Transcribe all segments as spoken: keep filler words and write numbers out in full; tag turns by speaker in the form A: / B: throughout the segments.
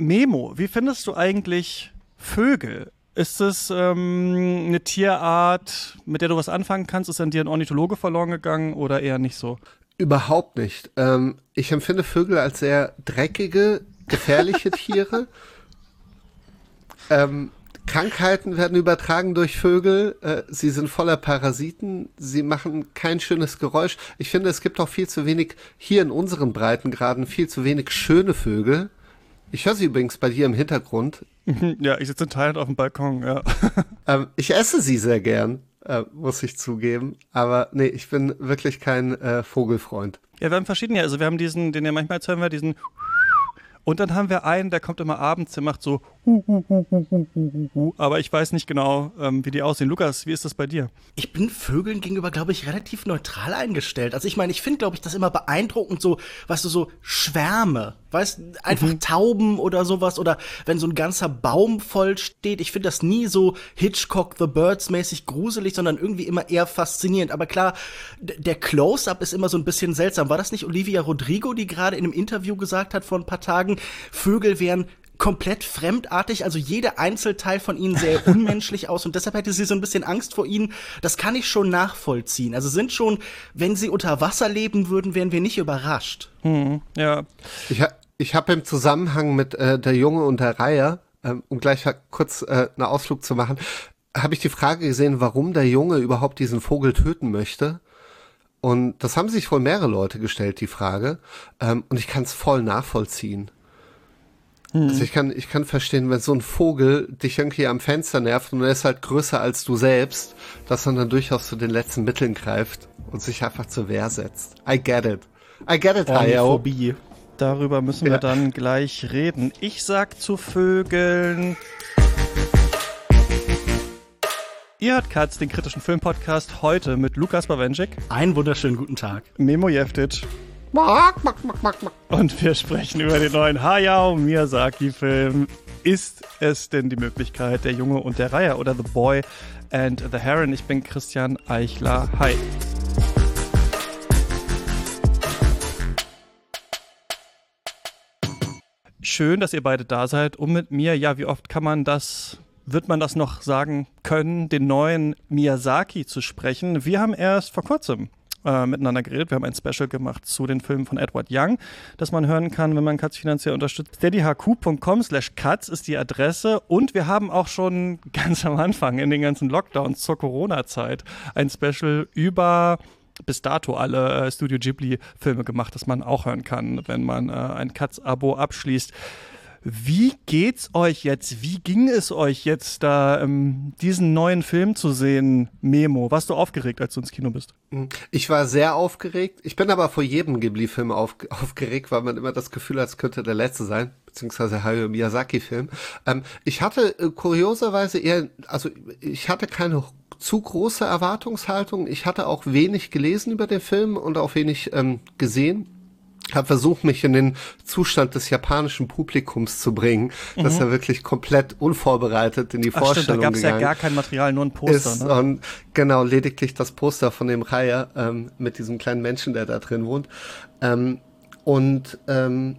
A: Memo, wie findest du eigentlich Vögel? Ist es ähm, eine Tierart, mit der du was anfangen kannst? Ist an dir ein Ornithologe verloren gegangen oder eher nicht so?
B: Überhaupt nicht. Ähm, ich empfinde Vögel als sehr dreckige, gefährliche Tiere. Ähm, Krankheiten werden übertragen durch Vögel. Äh, sie sind voller Parasiten. Sie machen kein schönes Geräusch. Ich finde, es gibt auch viel zu wenig, hier in unseren Breitengraden, viel zu wenig schöne Vögel. Ich höre sie übrigens bei dir im Hintergrund.
A: Ja, ich sitze in Thailand auf dem Balkon, ja.
B: Ähm, ich esse sie sehr gern, äh, muss ich zugeben. Aber nee, ich bin wirklich kein äh, Vogelfreund.
A: Ja, wir haben verschiedene, also wir haben diesen, den ja manchmal jetzt hören wir, diesen und dann haben wir einen, der kommt immer abends, der macht so hu, hu, hu, hu, hu, hu, hu. Aber ich weiß nicht genau, ähm, wie die aussehen. Lukas, wie ist das bei dir?
C: Ich bin Vögeln gegenüber, glaube ich, relativ neutral eingestellt. Also ich meine, ich finde, glaube ich, das immer beeindruckend, so, weißt du, so Schwärme, weißt, einfach mhm. Tauben oder sowas oder wenn so ein ganzer Baum voll steht. Ich finde das nie so Hitchcock The Birds mäßig gruselig, sondern irgendwie immer eher faszinierend. Aber klar, d- der Close-Up ist immer so ein bisschen seltsam. War das nicht Olivia Rodrigo, die gerade in einem Interview gesagt hat vor ein paar Tagen, Vögel wären komplett fremdartig, also jeder Einzelteil von ihnen sähe unmenschlich aus und deshalb hätte sie so ein bisschen Angst vor ihnen. Das kann ich schon nachvollziehen. Also sind schon, wenn sie unter Wasser leben würden, wären wir nicht überrascht.
A: Hm, ja.
B: Ich, ha- ich habe im Zusammenhang mit äh, der Junge und der Reihe, ähm, um gleich mal kurz äh, einen Ausflug zu machen, habe ich die Frage gesehen, warum der Junge überhaupt diesen Vogel töten möchte. Und das haben sich wohl mehrere Leute gestellt, die Frage. Ähm, und ich kann es voll nachvollziehen. Hm. Also ich kann, ich kann verstehen, wenn so ein Vogel dich irgendwie am Fenster nervt und er ist halt größer als du selbst, dass man dann durchaus zu den letzten Mitteln greift und sich einfach zur Wehr setzt. I get it. I get it, Hayo.
A: Darüber müssen wir ja. dann gleich reden. Ich sag zu Vögeln. Ihr hört Katz, den kritischen Filmpodcast, heute mit Lukas Bawenschik.
C: Einen wunderschönen guten Tag.
A: Memo Jeftic. Und wir sprechen über den neuen Hayao Miyazaki-Film. Ist es denn die Möglichkeit, der Junge und der Reiher oder The Boy and the Heron? Ich bin Christian Eichler. Hi. Schön, dass ihr beide da seid. Und mit mir, ja, wie oft kann man das, wird man das noch sagen können, den neuen Miyazaki zu sprechen? Wir haben erst vor kurzem Äh, miteinander geredet. Wir haben ein Special gemacht zu den Filmen von Edward Young, das man hören kann, wenn man Katz finanziell unterstützt. steadyhq.com slash Katz ist die Adresse und wir haben auch schon ganz am Anfang in den ganzen Lockdowns zur Corona-Zeit ein Special über bis dato alle äh, Studio Ghibli-Filme gemacht, das man auch hören kann, wenn man äh, ein Katz-Abo abschließt. Wie geht's euch jetzt? Wie ging es euch jetzt, da ähm, diesen neuen Film zu sehen, Memo? Warst du aufgeregt, als du ins Kino bist?
B: Ich war sehr aufgeregt. Ich bin aber vor jedem Ghibli-Film auf, aufgeregt, weil man immer das Gefühl hat, es könnte der letzte sein, beziehungsweise Hayao Miyazaki-Film. Ähm, ich hatte äh, kurioserweise eher, also ich hatte keine zu große Erwartungshaltung. Ich hatte auch wenig gelesen über den Film und auch wenig ähm, gesehen. Habe versucht, mich in den Zustand des japanischen Publikums zu bringen, mhm. dass er wirklich komplett unvorbereitet in die Ach, Vorstellung
A: stimmt, da gab's
B: gegangen
A: ja gar kein Material, nur ein Poster.
B: Ist,
A: ne?
B: Und genau, lediglich das Poster von dem Reiher ähm, mit diesem kleinen Menschen, der da drin wohnt. Ähm, und ähm,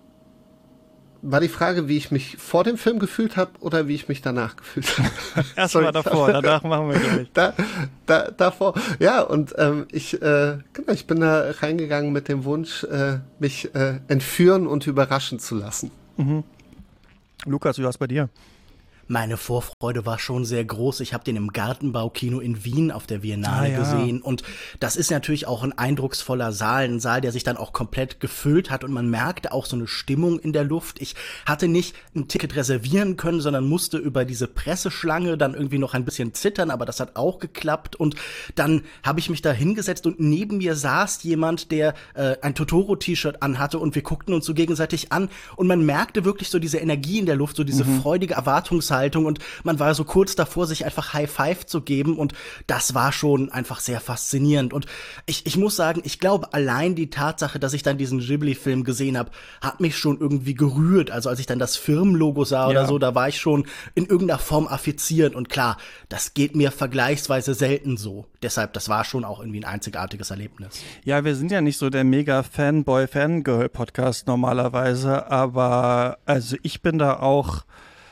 B: war die Frage, wie ich mich vor dem Film gefühlt habe oder wie ich mich danach gefühlt habe?
A: Erstmal davor, danach machen wir gleich.
B: Da, da, davor, ja, und ähm, ich, äh, genau, ich bin da reingegangen mit dem Wunsch, äh, mich äh, entführen und überraschen zu lassen.
A: Mhm. Lukas, wie war es bei dir?
C: Meine Vorfreude war schon sehr groß. Ich habe den im Gartenbaukino in Wien auf der Biennale
A: ah, ja.
C: gesehen. Und das ist natürlich auch ein eindrucksvoller Saal, ein Saal, der sich dann auch komplett gefüllt hat. Und man merkte auch so eine Stimmung in der Luft. Ich hatte nicht ein Ticket reservieren können, sondern musste über diese Presseschlange dann irgendwie noch ein bisschen zittern. Aber das hat auch geklappt. Und dann habe ich mich da hingesetzt und neben mir saß jemand, der äh, ein Totoro-T-Shirt anhatte. Und wir guckten uns so gegenseitig an. Und man merkte wirklich so diese Energie in der Luft, so diese mhm. freudige Erwartungshaltung. Bildgestaltung und man war so kurz davor, sich einfach High Five zu geben und das war schon einfach sehr faszinierend. Und ich, ich muss sagen, ich glaube, allein die Tatsache, dass ich dann diesen Ghibli-Film gesehen habe, hat mich schon irgendwie gerührt. Also als ich dann das Firmenlogo sah oder
A: Ja.
C: so, da war ich schon in irgendeiner Form affiziert. Und klar, das geht mir vergleichsweise selten so. Deshalb, das war schon auch irgendwie ein einzigartiges Erlebnis.
A: Ja, wir sind ja nicht so der mega Fanboy-Fangirl-Podcast normalerweise, aber also ich bin da auch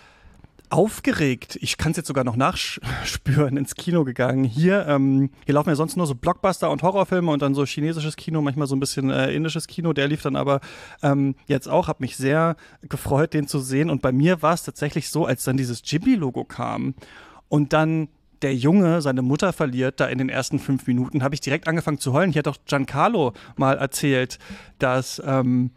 A: aufgeregt. Ich kann es jetzt sogar noch nachspüren, ins Kino gegangen. Hier, ähm, hier laufen ja sonst nur so Blockbuster und Horrorfilme und dann so chinesisches Kino, manchmal so ein bisschen äh, indisches Kino. Der lief dann aber ähm, jetzt auch, hab mich sehr gefreut, den zu sehen. Und bei mir war es tatsächlich so, als dann dieses Ghibli-Logo kam und dann der Junge seine Mutter verliert, da in den ersten fünf Minuten, habe ich direkt angefangen zu heulen. Hier hat doch Giancarlo mal erzählt, dass ähm,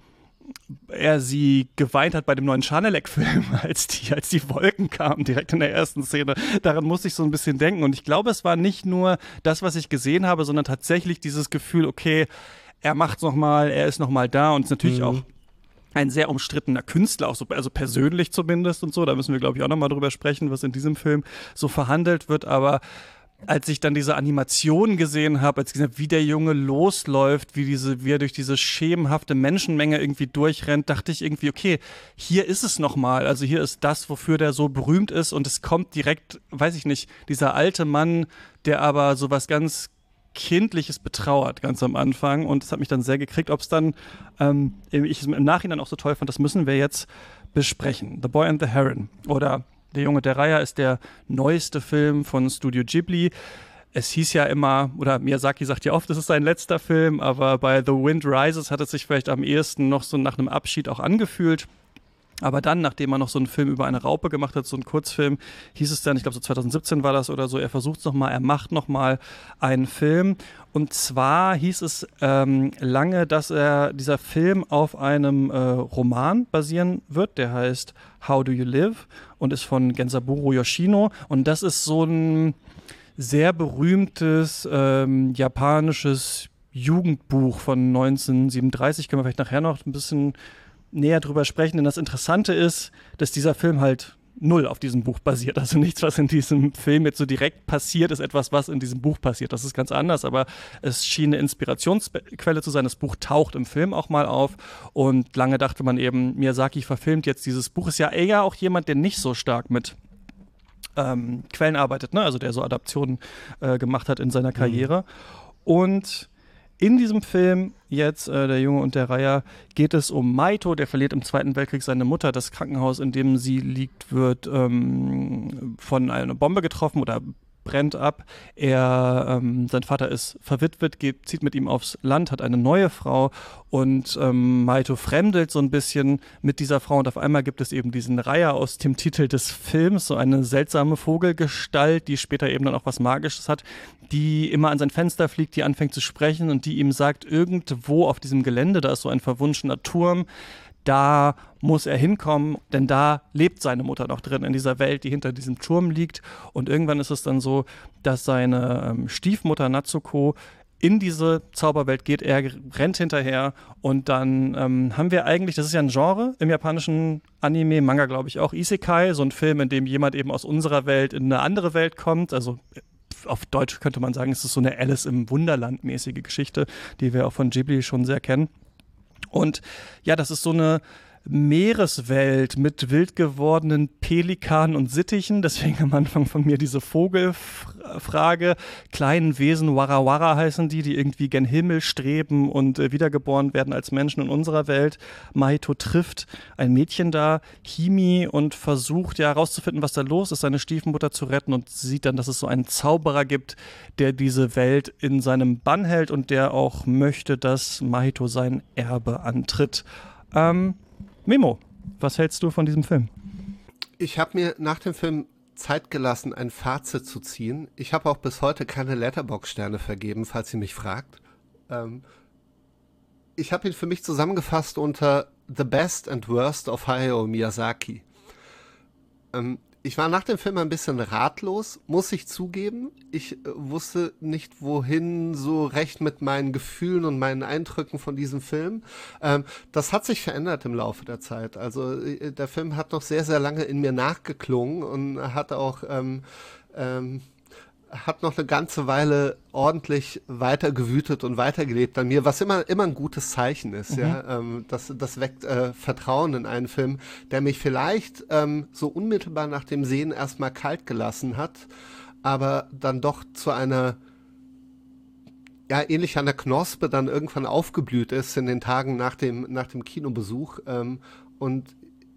A: er sie geweint hat bei dem neuen Schanelec-Film, als die, als die Wolken kamen, direkt in der ersten Szene. Daran musste ich so ein bisschen denken. Und ich glaube, es war nicht nur das, was ich gesehen habe, sondern tatsächlich dieses Gefühl, okay, er macht's nochmal, er ist nochmal da und ist natürlich
C: Mhm.
A: auch ein sehr umstrittener Künstler, auch so, also persönlich zumindest und so. Da müssen wir, glaube ich, auch nochmal drüber sprechen, was in diesem Film so verhandelt wird. Aber als ich dann diese Animation gesehen habe, als ich gesehen habe, wie der Junge losläuft, wie, diese, wie er durch diese schemenhafte Menschenmenge irgendwie durchrennt, dachte ich irgendwie, okay, hier ist es nochmal. Also hier ist das, wofür der so berühmt ist. Und es kommt direkt, weiß ich nicht, dieser alte Mann, der aber so was ganz Kindliches betrauert, ganz am Anfang. Und das hat mich dann sehr gekriegt. Ob es dann, ähm, ich es im Nachhinein auch so toll fand, das müssen wir jetzt besprechen. The Boy and the Heron oder Der Junge der Reiher ist der neueste Film von Studio Ghibli. Es hieß ja immer, oder Miyazaki sagt ja oft, es ist sein letzter Film, aber bei The Wind Rises hat es sich vielleicht am ehesten noch so nach einem Abschied auch angefühlt. Aber dann, nachdem er noch so einen Film über eine Raupe gemacht hat, so einen Kurzfilm, hieß es dann, ich glaube so zwanzig siebzehn war das oder so, er versucht es nochmal, er macht nochmal einen Film. Und zwar hieß es ähm, lange, dass er dieser Film auf einem äh, Roman basieren wird, der heißt How Do You Live und ist von Gensaburo Yoshino. Und das ist so ein sehr berühmtes ähm, japanisches Jugendbuch von neunzehnhundertsiebenunddreißig, können wir vielleicht nachher noch ein bisschen näher drüber sprechen, denn das Interessante ist, dass dieser Film halt null auf diesem Buch basiert. Also nichts, was in diesem Film jetzt so direkt passiert, ist etwas, was in diesem Buch passiert. Das ist ganz anders, aber es schien eine Inspirationsquelle zu sein. Das Buch taucht im Film auch mal auf und lange dachte man eben, Miyazaki verfilmt jetzt dieses Buch. Ist ja eher auch jemand, der nicht so stark mit ähm, Quellen arbeitet, ne? Also der so Adaptionen äh, gemacht hat in seiner Karriere. Mhm. Und in diesem Film, jetzt äh, Der Junge und der Reiher, geht es um Maito, der verliert im Zweiten Weltkrieg seine Mutter. Das Krankenhaus, in dem sie liegt, wird ähm, von einer Bombe getroffen oder brennt ab. Er, ähm, sein Vater ist verwitwet, geht, zieht mit ihm aufs Land, hat eine neue Frau und ähm, Maito fremdelt so ein bisschen mit dieser Frau und auf einmal gibt es eben diesen Reiher aus dem Titel des Films, so eine seltsame Vogelgestalt, die später eben dann auch was Magisches hat, die immer an sein Fenster fliegt, die anfängt zu sprechen und die ihm sagt, irgendwo auf diesem Gelände, da ist so ein verwunschener Turm, da muss er hinkommen, denn da lebt seine Mutter noch drin, in dieser Welt, die hinter diesem Turm liegt. Und irgendwann ist es dann so, dass seine ähm, Stiefmutter Natsuko in diese Zauberwelt geht, er rennt hinterher und dann ähm, haben wir eigentlich, das ist ja ein Genre im japanischen Anime, Manga glaube ich auch, Isekai, so ein Film, in dem jemand eben aus unserer Welt in eine andere Welt kommt, also auf Deutsch könnte man sagen, es ist so eine Alice im Wunderland mäßige Geschichte, die wir auch von Ghibli schon sehr kennen. Und ja, das ist so eine Meereswelt mit wild gewordenen Pelikanen und Sittichen. Deswegen am Anfang von mir diese Vogelfrage. Kleinen Wesen, Warawara heißen die, die irgendwie gen Himmel streben und äh, wiedergeboren werden als Menschen in unserer Welt. Mahito trifft ein Mädchen da, Himi, und versucht ja herauszufinden, was da los ist, seine Stiefmutter zu retten und sieht dann, dass es so einen Zauberer gibt, der diese Welt in seinem Bann hält und der auch möchte, dass Mahito sein Erbe antritt. Ähm, Memo, was hältst du von diesem Film?
B: Ich habe mir nach dem Film Zeit gelassen, ein Fazit zu ziehen. Ich habe auch bis heute keine Letterboxd-Sterne vergeben, falls ihr mich fragt. Ähm, ich habe ihn für mich zusammengefasst unter The Best and Worst of Hayao Miyazaki. Ähm, Ich war nach dem Film ein bisschen ratlos, muss ich zugeben. Ich äh, wusste nicht, wohin so recht mit meinen Gefühlen und meinen Eindrücken von diesem Film. Ähm, das hat sich verändert im Laufe der Zeit. Also äh, der Film hat noch sehr, sehr lange in mir nachgeklungen und hat auch ähm, ähm, hat noch eine ganze Weile ordentlich weiter gewütet und weitergelebt an mir, was immer immer ein gutes Zeichen ist. Mhm. Ja, ähm, das das weckt äh, Vertrauen in einen Film, der mich vielleicht ähm, so unmittelbar nach dem Sehen erstmal kalt gelassen hat, aber dann doch zu einer, ja, ähnlich einer Knospe dann irgendwann aufgeblüht ist in den Tagen nach dem nach dem Kinobesuch ähm, und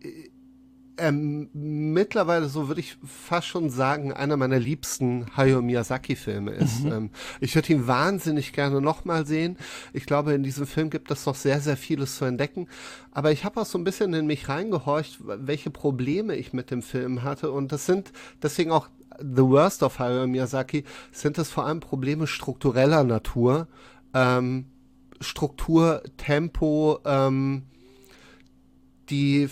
B: Ähm, mittlerweile, so würde ich fast schon sagen, einer meiner liebsten Hayao Miyazaki-Filme ist. Mhm. Ähm, ich würde ihn wahnsinnig gerne nochmal sehen. Ich glaube, in diesem Film gibt es noch sehr, sehr vieles zu entdecken. Aber ich habe auch so ein bisschen in mich reingehorcht, welche Probleme ich mit dem Film hatte. Und das sind deswegen auch The Worst of Hayao Miyazaki, sind es vor allem Probleme struktureller Natur. Ähm, Struktur, Tempo, ähm, die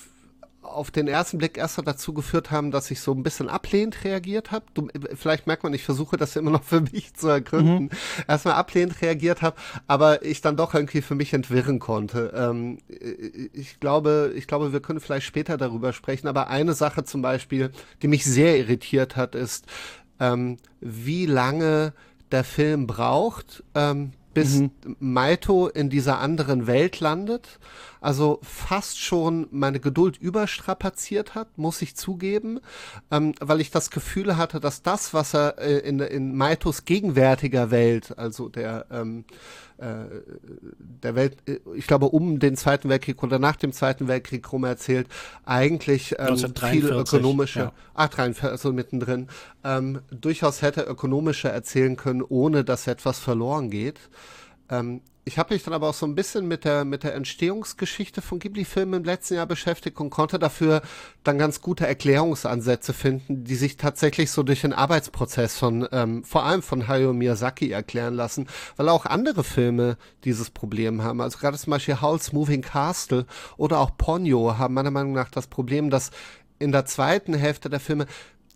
B: auf den ersten Blick erst dazu geführt haben, dass ich so ein bisschen ablehnend reagiert habe. Vielleicht merkt man, ich versuche das immer noch für mich zu ergründen. Mhm. Erstmal ablehnend reagiert habe, aber ich dann doch irgendwie für mich entwirren konnte. Ähm, ich glaube, ich glaube, wir können vielleicht später darüber sprechen, aber eine Sache zum Beispiel, die mich sehr irritiert hat, ist, ähm, wie lange der Film braucht, ähm, bis mhm. Maito in dieser anderen Welt landet. Also fast schon meine Geduld überstrapaziert hat, muss ich zugeben, ähm, weil ich das Gefühl hatte, dass das, was er äh, in, in Maitos gegenwärtiger Welt, also der ähm, äh, der Welt, ich glaube, um den Zweiten Weltkrieg oder nach dem Zweiten Weltkrieg rum erzählt, eigentlich ähm, viel ökonomische, ja. ah, dreiundvierzig, also mittendrin, ähm, durchaus hätte ökonomischer erzählen können, ohne dass etwas verloren geht. Ähm, ich habe mich dann aber auch so ein bisschen mit der mit der Entstehungsgeschichte von Ghibli-Filmen im letzten Jahr beschäftigt und konnte dafür dann ganz gute Erklärungsansätze finden, die sich tatsächlich so durch den Arbeitsprozess von ähm, vor allem von Hayao Miyazaki erklären lassen, weil auch andere Filme dieses Problem haben. Also gerade zum Beispiel Howl's Moving Castle oder auch Ponyo haben meiner Meinung nach das Problem, dass in der zweiten Hälfte der Filme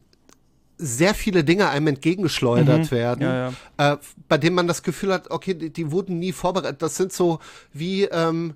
B: sehr viele Dinge einem entgegengeschleudert mhm, werden, ja, ja. Äh, bei denen man das Gefühl hat, okay, die, die wurden nie vorbereitet. Das sind so wie, ähm,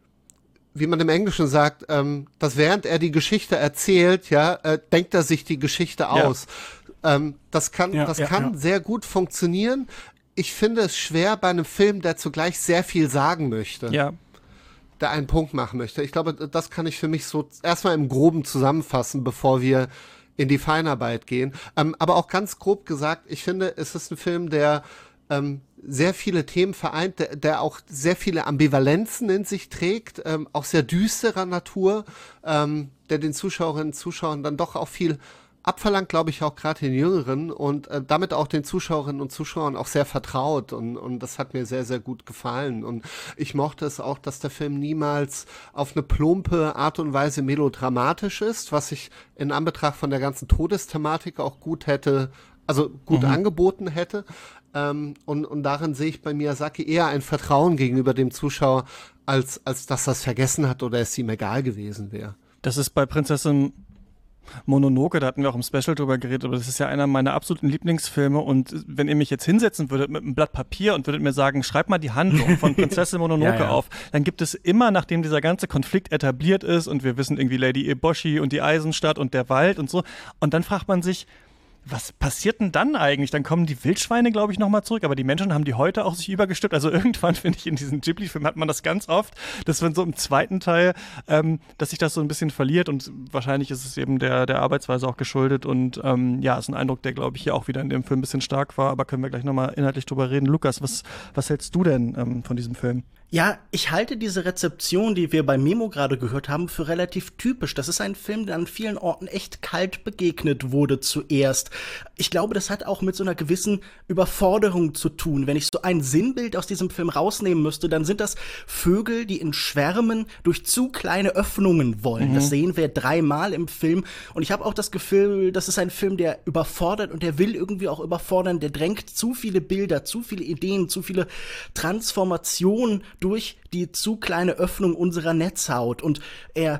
B: wie man im Englischen sagt, ähm, dass während er die Geschichte erzählt, ja, äh, denkt er sich die Geschichte aus. Ja. Ähm, das kann, ja, das ja, kann ja. sehr gut funktionieren. Ich finde es schwer bei einem Film, der zugleich sehr viel sagen möchte.
A: Ja.
B: Der einen Punkt machen möchte. Ich glaube, das kann ich für mich so erstmal im Groben zusammenfassen, bevor wir in die Feinarbeit gehen. Ähm, aber auch ganz grob gesagt, ich finde, es ist ein Film, der ähm, sehr viele Themen vereint, der, der auch sehr viele Ambivalenzen in sich trägt, ähm, auch sehr düsterer Natur, ähm, der den Zuschauerinnen und Zuschauern dann doch auch viel abverlangt, glaube ich, auch gerade den Jüngeren und äh, damit auch den Zuschauerinnen und Zuschauern auch sehr vertraut und, und das hat mir sehr, sehr gut gefallen und ich mochte es auch, dass der Film niemals auf eine plumpe Art und Weise melodramatisch ist, was ich in Anbetracht von der ganzen Todesthematik auch gut hätte, also gut mhm. angeboten hätte ähm, und, und darin sehe ich bei Miyazaki eher ein Vertrauen gegenüber dem Zuschauer, als, als dass er es vergessen hat oder es ihm egal gewesen wäre.
A: Das ist bei Prinzessin Mononoke, da hatten wir auch im Special drüber geredet, aber das ist ja einer meiner absoluten Lieblingsfilme und wenn ihr mich jetzt hinsetzen würdet mit einem Blatt Papier und würdet mir sagen, schreib mal die Handlung von Prinzessin Mononoke ja, ja. auf, dann gibt es immer, nachdem dieser ganze Konflikt etabliert ist und wir wissen irgendwie Lady Eboshi und die Eisenstadt und der Wald und so und dann fragt man sich, was passiert denn dann eigentlich? Dann kommen die Wildschweine, glaube ich, nochmal zurück, aber die Menschen haben die heute auch sich übergestülpt. Also irgendwann, finde ich, in diesen Ghibli-Filmen hat man das ganz oft, dass wenn so im zweiten Teil, ähm, dass sich das so ein bisschen verliert und wahrscheinlich ist es eben der, der Arbeitsweise auch geschuldet und ähm, ja, ist ein Eindruck, der, glaube ich, hier auch wieder in dem Film ein bisschen stark war, aber können wir gleich nochmal inhaltlich drüber reden. Lukas, was, was hältst du denn ähm, von diesem Film?
C: Ja, ich halte diese Rezeption, die wir bei Memo gerade gehört haben, für relativ typisch. Das ist ein Film, der an vielen Orten echt kalt begegnet wurde zuerst. Ich glaube, das hat auch mit so einer gewissen Überforderung zu tun. Wenn ich so ein Sinnbild aus diesem Film rausnehmen müsste, dann sind das Vögel, die in Schwärmen durch zu kleine Öffnungen wollen. Mhm. Das sehen wir dreimal im Film. Und ich habe auch das Gefühl, das ist ein Film, der überfordert und der will irgendwie auch überfordern. Der drängt zu viele Bilder, zu viele Ideen, zu viele Transformationen durch die zu kleine Öffnung unserer Netzhaut und er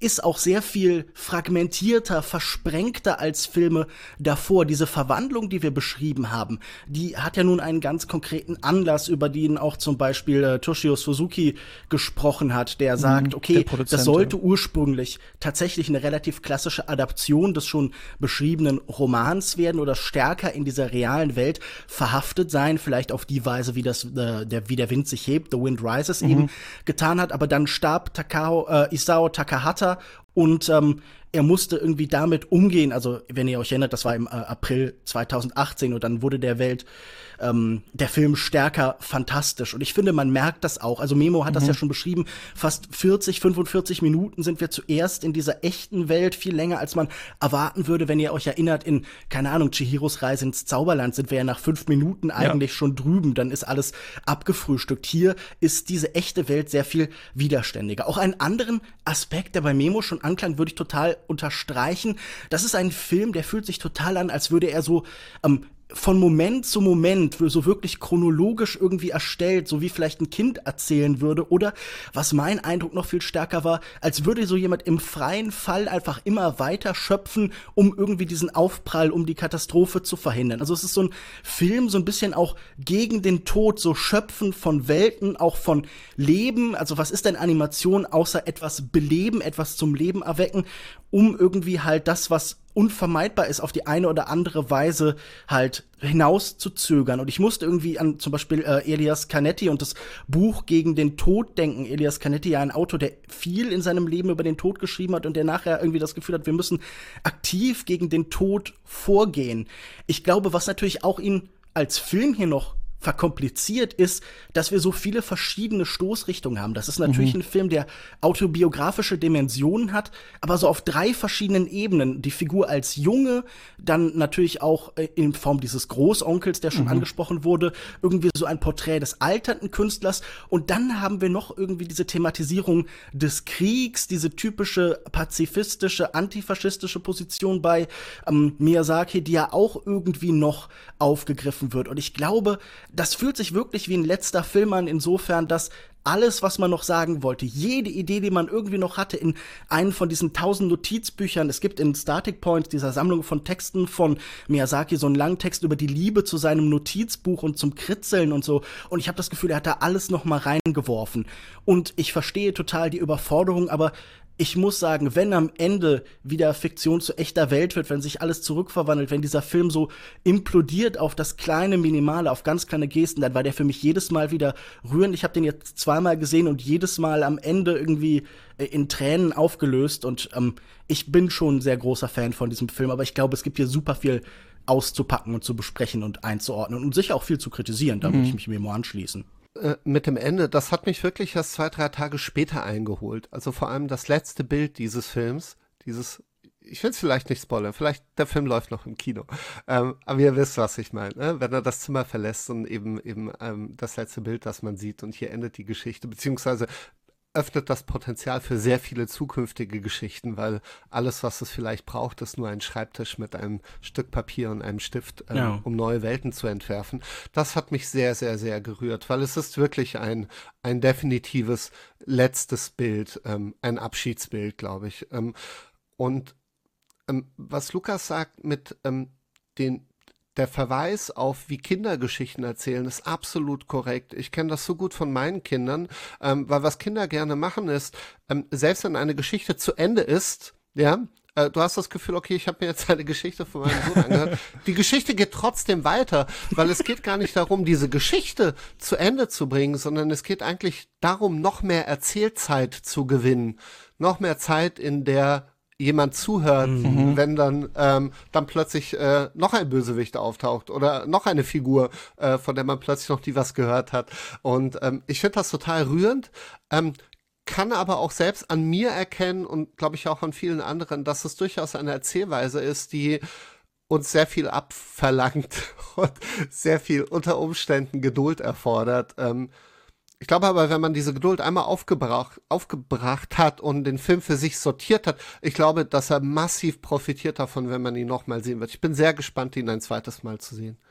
C: ist auch sehr viel fragmentierter, versprengter als Filme davor. Diese Verwandlung, die wir beschrieben haben, die hat ja nun einen ganz konkreten Anlass, über den auch zum Beispiel äh, Toshio Suzuki gesprochen hat, der sagt, okay, das sollte ursprünglich tatsächlich eine relativ klassische Adaption des schon beschriebenen Romans werden oder stärker in dieser realen Welt verhaftet sein, vielleicht auf die Weise, wie das äh, der wie der Wind sich hebt, The Wind Rises mhm. eben getan hat, aber dann starb Takao, äh, Isao Takahata und ähm, er musste irgendwie damit umgehen. Also, wenn ihr euch erinnert, das war im äh, April zweitausendachtzehn und dann wurde der Welt ähm, der Film stärker fantastisch. Und ich finde, man merkt das auch. Also, Memo hat mhm. das ja schon beschrieben. Fast vierzig, fünfundvierzig Minuten sind wir zuerst in dieser echten Welt, viel länger, als man erwarten würde. Wenn ihr euch erinnert, in, keine Ahnung, Chihiros Reise ins Zauberland sind wir ja nach fünf Minuten eigentlich ja. schon drüben. Dann ist alles abgefrühstückt. Hier ist diese echte Welt sehr viel widerständiger. Auch einen anderen Aspekt, der bei Memo schon anklang, würde ich total unterstreichen. Das ist ein Film, der fühlt sich total an, als würde er so ähm, von Moment zu Moment so wirklich chronologisch irgendwie erstellt, so wie vielleicht ein Kind erzählen würde. Oder, was mein Eindruck noch viel stärker war, als würde so jemand im freien Fall einfach immer weiter schöpfen, um irgendwie diesen Aufprall, um die Katastrophe zu verhindern. Also es ist so ein Film, so ein bisschen auch gegen den Tod, so schöpfen von Welten, auch von Leben. Also was ist denn Animation, außer etwas beleben, etwas zum Leben erwecken, um irgendwie halt das, was unvermeidbar ist, auf die eine oder andere Weise halt hinaus zu zögern. Und ich musste irgendwie an zum Beispiel äh, Elias Canetti und das Buch Gegen den Tod denken. Elias Canetti, ja ein Autor, der viel in seinem Leben über den Tod geschrieben hat und der nachher irgendwie das Gefühl hat, wir müssen aktiv gegen den Tod vorgehen. Ich glaube, was natürlich auch ihn als Film hier noch verkompliziert ist, dass wir so viele verschiedene Stoßrichtungen haben. Das ist natürlich mhm. ein Film, der autobiografische Dimensionen hat, aber so auf drei verschiedenen Ebenen. Die Figur als Junge, dann natürlich auch in Form dieses Großonkels, der schon mhm. angesprochen wurde, irgendwie so ein Porträt des alternden Künstlers. Und dann haben wir noch irgendwie diese Thematisierung des Kriegs, diese typische pazifistische, antifaschistische Position bei ähm, Miyazaki, die ja auch irgendwie noch aufgegriffen wird. Und ich glaube, das fühlt sich wirklich wie ein letzter Film an, insofern, dass alles, was man noch sagen wollte, jede Idee, die man irgendwie noch hatte, in einen von diesen tausend Notizbüchern, es gibt in Static Point, dieser Sammlung von Texten von Miyazaki, so einen langen Text über die Liebe zu seinem Notizbuch und zum Kritzeln und so, und ich habe das Gefühl, er hat da alles noch mal reingeworfen. Und ich verstehe total die Überforderung, aber ich muss sagen, wenn am Ende wieder Fiktion zu echter Welt wird, wenn sich alles zurückverwandelt, wenn dieser Film so implodiert auf das kleine Minimale, auf ganz kleine Gesten, dann war der für mich jedes Mal wieder rührend. Ich habe den jetzt zweimal gesehen und jedes Mal am Ende irgendwie äh, in Tränen aufgelöst. Und ähm, ich bin schon ein sehr großer Fan von diesem Film, aber ich glaube, es gibt hier super viel auszupacken und zu besprechen und einzuordnen und sicher auch viel zu kritisieren. Da mhm. würde ich mich Memo anschließen.
B: Mit dem Ende, das hat mich wirklich erst zwei, drei Tage später eingeholt. Also vor allem das letzte Bild dieses Films, dieses, ich will es vielleicht nicht spoilern, vielleicht der Film läuft noch im Kino, ähm, aber ihr wisst, was ich meine, ne? Wenn er das Zimmer verlässt und eben eben ähm, das letzte Bild, das man sieht, und hier endet die Geschichte, beziehungsweise öffnet das Potenzial für sehr viele zukünftige Geschichten, weil alles, was es vielleicht braucht, ist nur ein Schreibtisch mit einem Stück Papier und einem Stift, ähm, ja. um neue Welten zu entwerfen. Das hat mich sehr, sehr, sehr gerührt, weil es ist wirklich ein, ein definitives letztes Bild, ähm, ein Abschiedsbild, glaube ich. Ähm, und ähm, was Lukas sagt mit ähm, den Der Verweis auf, wie Kinder Geschichten erzählen, ist absolut korrekt. Ich kenne das so gut von meinen Kindern, ähm, weil was Kinder gerne machen ist, ähm, selbst wenn eine Geschichte zu Ende ist, ja, äh, du hast das Gefühl, okay, ich habe mir jetzt eine Geschichte von meinem Sohn angehört. Die Geschichte geht trotzdem weiter, weil es geht gar nicht darum, diese Geschichte zu Ende zu bringen, sondern es geht eigentlich darum, noch mehr Erzählzeit zu gewinnen, noch mehr Zeit, in der jemand zuhört, mhm. wenn dann ähm, dann plötzlich äh, noch ein Bösewicht auftaucht oder noch eine Figur, äh, von der man plötzlich noch die was gehört hat. Und ähm, ich finde das total rührend, ähm, kann aber auch selbst an mir erkennen und glaube ich auch an vielen anderen, dass es durchaus eine Erzählweise ist, die uns sehr viel abverlangt und sehr viel unter Umständen Geduld erfordert. Ähm, Ich glaube aber, wenn man diese Geduld einmal aufgebracht, aufgebracht hat und den Film für sich sortiert hat, ich glaube, dass er massiv profitiert davon, wenn man ihn nochmal sehen wird. Ich bin sehr gespannt, ihn ein zweites Mal zu sehen.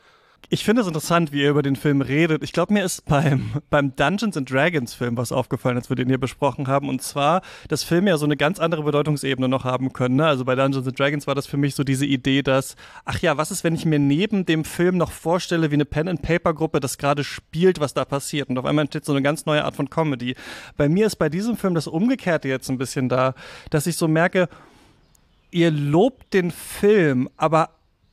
A: Ich finde es interessant, wie ihr über den Film redet. Ich glaube, mir ist beim, beim Dungeons and Dragons Film was aufgefallen, als wir den hier besprochen haben. Und zwar, dass Filme ja so eine ganz andere Bedeutungsebene noch haben können. Ne? Also bei Dungeons and Dragons war das für mich so diese Idee, dass, ach ja, was ist, wenn ich mir neben dem Film noch vorstelle, wie eine Pen-and-Paper-Gruppe das gerade spielt, was da passiert. Und auf einmal entsteht so eine ganz neue Art von Comedy. Bei mir ist bei diesem Film das Umgekehrte jetzt ein bisschen da, dass ich so merke, ihr lobt den Film, aber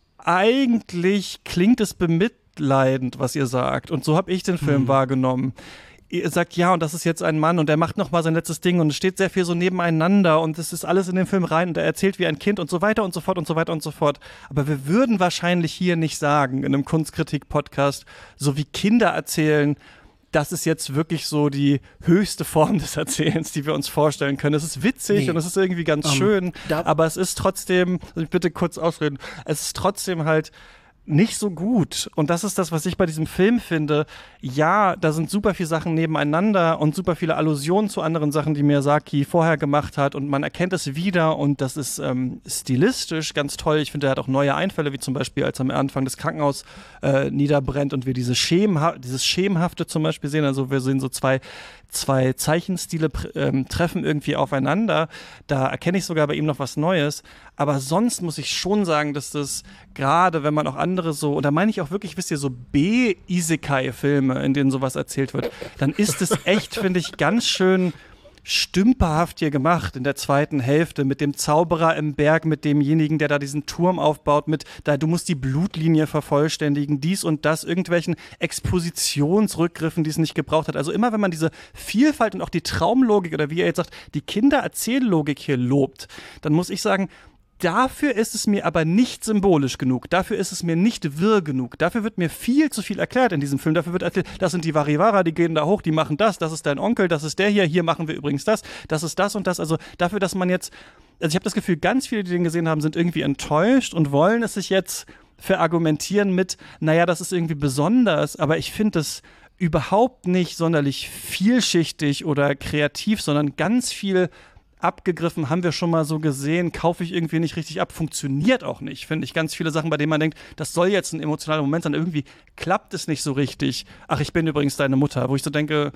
A: eigentlich klingt es bemitleidend, was ihr sagt. Und so habe ich den Film mhm. wahrgenommen. Ihr sagt, ja, und das ist jetzt ein Mann und der macht noch mal sein letztes Ding und es steht sehr viel so nebeneinander und es ist alles in den Film rein und er erzählt wie ein Kind und so weiter und so fort und so weiter und so fort. Aber wir würden wahrscheinlich hier nicht sagen, in einem Kunstkritik-Podcast, so wie Kinder erzählen, das ist jetzt wirklich so die höchste Form des Erzählens, die wir uns vorstellen können. Es ist witzig nee. und es ist irgendwie ganz um, schön, aber es ist trotzdem, also ich bitte kurz ausreden, es ist trotzdem halt nicht so gut. Und das ist das, was ich bei diesem Film finde. Ja, da sind super viele Sachen nebeneinander und super viele Allusionen zu anderen Sachen, die Miyazaki vorher gemacht hat und man erkennt es wieder und das ist ähm, stilistisch ganz toll. Ich finde, er hat auch neue Einfälle, wie zum Beispiel, als er am Anfang des Krankenhaus äh, niederbrennt und wir diese Schemenha- dieses Schemenhafte zum Beispiel sehen. Also wir sehen so zwei zwei Zeichenstile ähm, treffen irgendwie aufeinander. Da erkenne ich sogar bei ihm noch was Neues. Aber sonst muss ich schon sagen, dass das gerade, wenn man auch andere so, und da meine ich auch wirklich, wisst ihr, so B-Isekai-Filme, in denen sowas erzählt wird, dann ist es echt, finde ich, ganz schön stümperhaft hier gemacht in der zweiten Hälfte mit dem Zauberer im Berg, mit demjenigen, der da diesen Turm aufbaut, mit da du musst die Blutlinie vervollständigen, dies und das, irgendwelchen Expositionsrückgriffen, die es nicht gebraucht hat. Also immer, wenn man diese Vielfalt und auch die Traumlogik oder wie er jetzt sagt, die Kindererzähllogik hier lobt, dann muss ich sagen, dafür ist es mir aber nicht symbolisch genug. Dafür ist es mir nicht wirr genug. Dafür wird mir viel zu viel erklärt in diesem Film. Dafür wird erzählt, das sind die Varivara, die gehen da hoch, die machen das, das ist dein Onkel, das ist der hier, hier machen wir übrigens das, das ist das und das. Also dafür, dass man jetzt, also ich habe das Gefühl, ganz viele, die den gesehen haben, sind irgendwie enttäuscht und wollen es sich jetzt verargumentieren mit, naja, das ist irgendwie besonders, aber ich finde das überhaupt nicht sonderlich vielschichtig oder kreativ, sondern ganz viel abgegriffen, haben wir schon mal so gesehen, kaufe ich irgendwie nicht richtig ab, funktioniert auch nicht, finde ich. Ganz viele Sachen, bei denen man denkt, das soll jetzt ein emotionaler Moment sein, irgendwie klappt es nicht so richtig. Ach, ich bin übrigens deine Mutter, wo ich so denke,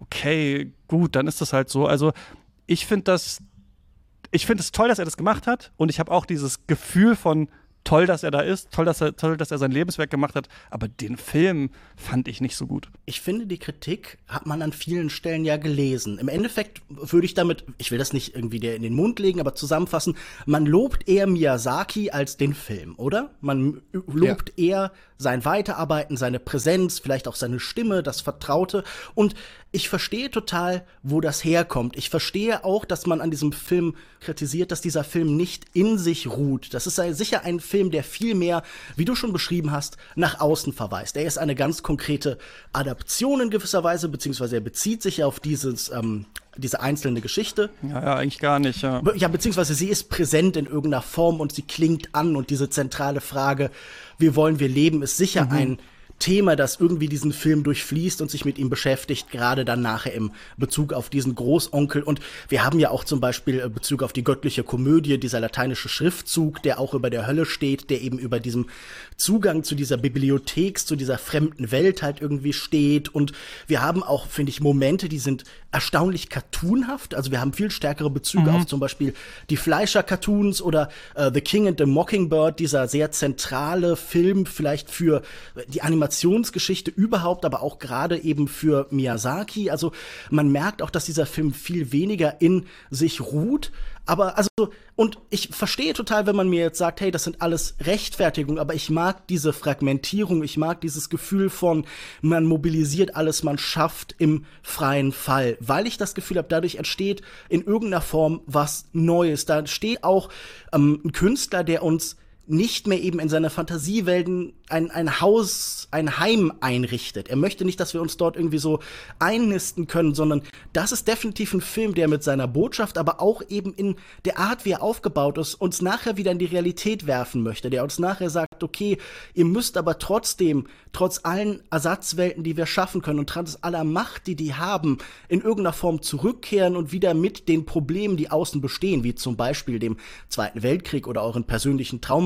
A: okay, gut, dann ist das halt so. Also ich finde das, ich finde es toll, dass er das gemacht hat und ich habe auch dieses Gefühl von toll, dass er da ist, toll, dass er, toll, dass er sein Lebenswerk gemacht hat, aber den Film fand ich nicht so gut.
C: Ich finde, die Kritik hat man an vielen Stellen ja gelesen. Im Endeffekt würde ich damit, ich will das nicht irgendwie dir in den Mund legen, aber zusammenfassen, man lobt eher Miyazaki als den Film, oder? Man lobt ja. eher sein Weiterarbeiten, seine Präsenz, vielleicht auch seine Stimme, das Vertraute. Und ich verstehe total, wo das herkommt. Ich verstehe auch, dass man an diesem Film kritisiert, dass dieser Film nicht in sich ruht. Das ist sicher ein Film, der viel mehr, wie du schon beschrieben hast, nach außen verweist. Er ist eine ganz konkrete Adaption in gewisser Weise, beziehungsweise er bezieht sich ja auf dieses, ähm, diese einzelne Geschichte.
A: Ja, ja, eigentlich gar nicht, ja.
C: Ja, beziehungsweise sie ist präsent in irgendeiner Form und sie klingt an und diese zentrale Frage, wie wollen wir leben, ist sicher mhm. ein Thema, das irgendwie diesen Film durchfließt und sich mit ihm beschäftigt, gerade dann nachher im Bezug auf diesen Großonkel. Und wir haben ja auch zum Beispiel Bezug auf die göttliche Komödie, dieser lateinische Schriftzug, der auch über der Hölle steht, der eben über diesem Zugang zu dieser Bibliothek, zu dieser fremden Welt halt irgendwie steht. Und wir haben auch, finde ich, Momente, die sind erstaunlich cartoonhaft. Also wir haben viel stärkere Bezüge mhm. auf zum Beispiel die Fleischer-Cartoons oder uh, The King and the Mockingbird, dieser sehr zentrale Film vielleicht für die Animationsgeschichte überhaupt, aber auch gerade eben für Miyazaki. Also man merkt auch, dass dieser Film viel weniger in sich ruht. Aber also, und ich verstehe total, wenn man mir jetzt sagt, hey, das sind alles Rechtfertigungen, aber ich mag diese Fragmentierung, ich mag dieses Gefühl von, man mobilisiert alles, man schafft im freien Fall, weil ich das Gefühl habe, dadurch entsteht in irgendeiner Form was Neues. Da steht auch ähm, ein Künstler, der uns nicht mehr eben in seiner Fantasiewelten ein, ein Haus, ein Heim einrichtet. Er möchte nicht, dass wir uns dort irgendwie so einnisten können, sondern das ist definitiv ein Film, der mit seiner Botschaft, aber auch eben in der Art, wie er aufgebaut ist, uns nachher wieder in die Realität werfen möchte, der uns nachher sagt, okay, ihr müsst aber trotzdem, trotz allen Ersatzwelten, die wir schaffen können und trotz aller Macht, die die haben, in irgendeiner Form zurückkehren und wieder mit den Problemen, die außen bestehen, wie zum Beispiel dem Zweiten Weltkrieg oder euren persönlichen Trauma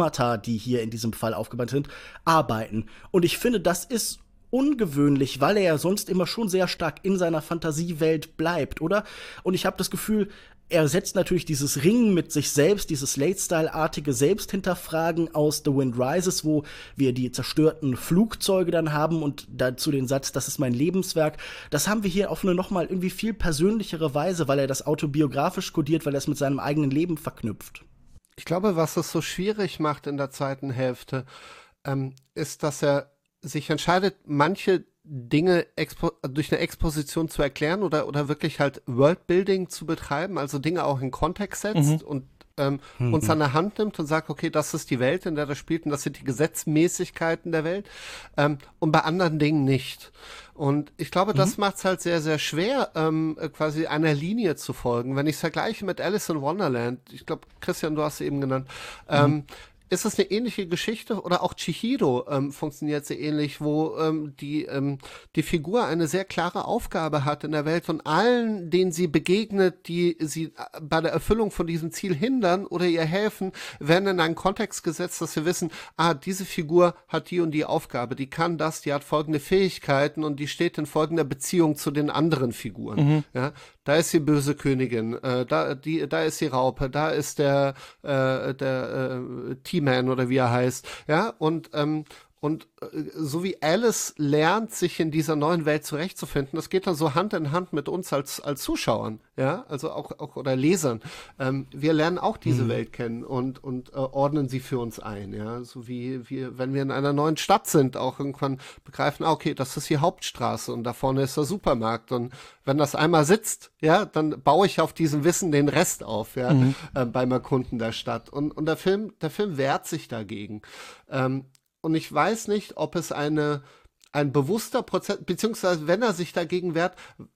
C: Traumata, die hier in diesem Fall aufgebaut sind, arbeiten. Und ich finde, das ist ungewöhnlich, weil er ja sonst immer schon sehr stark in seiner Fantasiewelt bleibt, oder? Und ich habe das Gefühl, er setzt natürlich dieses Ringen mit sich selbst, dieses Late-Style-artige Selbsthinterfragen aus The Wind Rises, wo wir die zerstörten Flugzeuge dann haben und dazu den Satz, das ist mein Lebenswerk. Das haben wir hier auf eine nochmal irgendwie viel persönlichere Weise, weil er das autobiografisch kodiert, weil er es mit seinem eigenen Leben verknüpft.
B: Ich glaube, was es so schwierig macht in der zweiten Hälfte, ähm, ist, dass er sich entscheidet, manche Dinge expo- durch eine Exposition zu erklären oder, oder wirklich halt Worldbuilding zu betreiben, also Dinge auch in Kontext setzt mhm. und ähm, mhm. uns an der Hand nimmt und sagt, okay, das ist die Welt, in der das spielt und das sind die Gesetzmäßigkeiten der Welt ähm, und bei anderen Dingen nicht. Und ich glaube, das mhm. macht es halt sehr, sehr schwer, ähm, quasi einer Linie zu folgen. Wenn ich es vergleiche mit Alice in Wonderland, ich glaube, Christian, du hast es eben genannt, mhm. ähm, ist es eine ähnliche Geschichte oder auch Chihiro ähm, funktioniert sehr ähnlich, wo ähm, die ähm, die Figur eine sehr klare Aufgabe hat in der Welt und allen, denen sie begegnet, die sie bei der Erfüllung von diesem Ziel hindern oder ihr helfen, werden in einen Kontext gesetzt, dass wir wissen, ah, diese Figur hat die und die Aufgabe, die kann das, die hat folgende Fähigkeiten und die steht in folgender Beziehung zu den anderen Figuren. Mhm. Ja, da ist die böse Königin, äh, da die, da ist die Raupe, da ist der äh, der äh, T-Man oder wie er heißt, ja, und ähm, und äh, so wie Alice lernt, sich in dieser neuen Welt zurechtzufinden, das geht dann so Hand in Hand mit uns als als Zuschauern, ja, also auch auch oder Lesern. Ähm, wir lernen auch diese mhm. Welt kennen und und äh, ordnen sie für uns ein, ja, so wie wir, wenn wir in einer neuen Stadt sind, auch irgendwann begreifen, ah, okay, das ist die Hauptstraße und da vorne ist der Supermarkt und wenn das einmal sitzt, ja, dann baue ich auf diesem Wissen den Rest auf, ja, mhm. äh, beim Erkunden der Stadt und und der Film der Film wehrt sich dagegen. Ähm, Und ich weiß nicht, ob es eine, ein bewusster Prozess, beziehungsweise wenn er sich dagegen wehrt,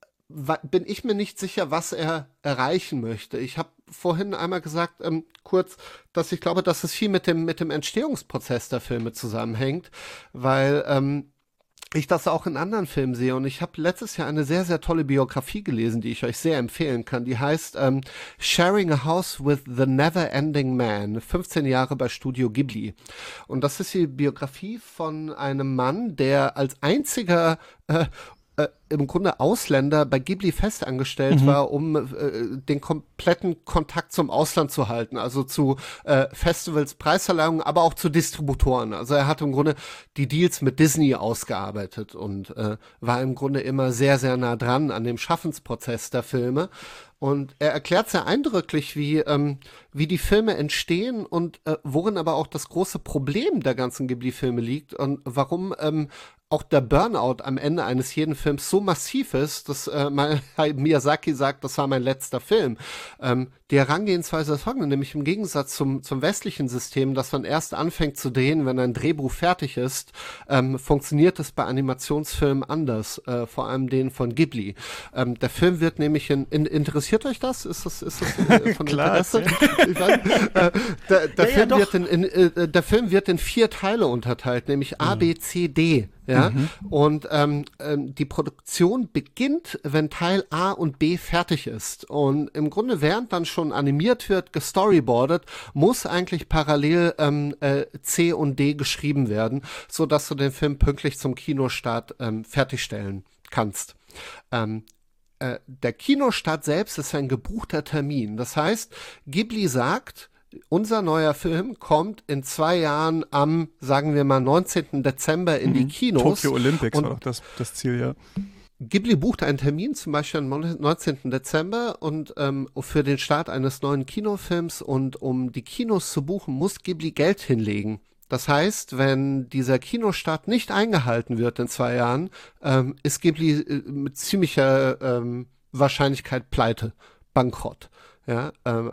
B: bin ich mir nicht sicher, was er erreichen möchte. Ich habe vorhin einmal gesagt, ähm, kurz, dass ich glaube, dass es viel mit dem, mit dem Entstehungsprozess der Filme zusammenhängt, weil ähm, ich das auch in anderen Filmen sehe. Und ich habe letztes Jahr eine sehr, sehr tolle Biografie gelesen, die ich euch sehr empfehlen kann. Die heißt ähm, Sharing a House with the Never-Ending Man, fünfzehn Jahre bei Studio Ghibli. Und das ist die Biografie von einem Mann, der als einziger äh, äh, im Grunde Ausländer bei Ghibli festangestellt mhm. war, um äh, den kompletten Kontakt zum Ausland zu halten, also zu äh, Festivals, Preisverleihungen, aber auch zu Distributoren. Also er hat im Grunde die Deals mit Disney ausgearbeitet und äh, war im Grunde immer sehr, sehr nah dran an dem Schaffensprozess der Filme. Und er erklärt sehr eindrücklich, wie ähm, wie die Filme entstehen und äh, worin aber auch das große Problem der ganzen Ghibli-Filme liegt und warum ähm, auch der Burnout am Ende eines jeden Films so massiv ist, dass äh, mal, Miyazaki sagt, das war mein letzter Film. Ähm, die Herangehensweise ist folgende, nämlich im Gegensatz zum, zum westlichen System, dass man erst anfängt zu drehen, wenn ein Drehbuch fertig ist, ähm, funktioniert es bei Animationsfilmen anders, äh, vor allem denen von Ghibli. Ähm, der Film wird nämlich in, in interessiert euch das? Ist das, ist das äh, von
A: Klar,
B: Interesse? Ich weiß, äh, der, der,
C: ja,
B: Film
C: ja,
B: wird in, in, äh, der Film wird in vier Teile unterteilt, nämlich A, B, C, D. Ja, mhm. und ähm, ähm, die Produktion beginnt, wenn Teil A und B fertig ist. Und im Grunde, während dann schon animiert wird, gestoryboardet, muss eigentlich parallel ähm, äh, C und D geschrieben werden, so dass du den Film pünktlich zum Kinostart ähm, fertigstellen kannst. Ähm, äh, der Kinostart selbst ist ein gebuchter Termin. Das heißt, Ghibli sagt, unser neuer Film kommt in zwei Jahren am, sagen wir mal, neunzehnten Dezember in mhm. die Kinos.
A: Tokyo Olympics war doch das, das Ziel, ja.
B: Ghibli bucht einen Termin, zum Beispiel am neunzehnten Dezember und ähm, für den Start eines neuen Kinofilms, und um die Kinos zu buchen, muss Ghibli Geld hinlegen. Das heißt, wenn dieser Kinostart nicht eingehalten wird in zwei Jahren, ähm, ist Ghibli äh, mit ziemlicher ähm, Wahrscheinlichkeit pleite, bankrott. Ja, ähm,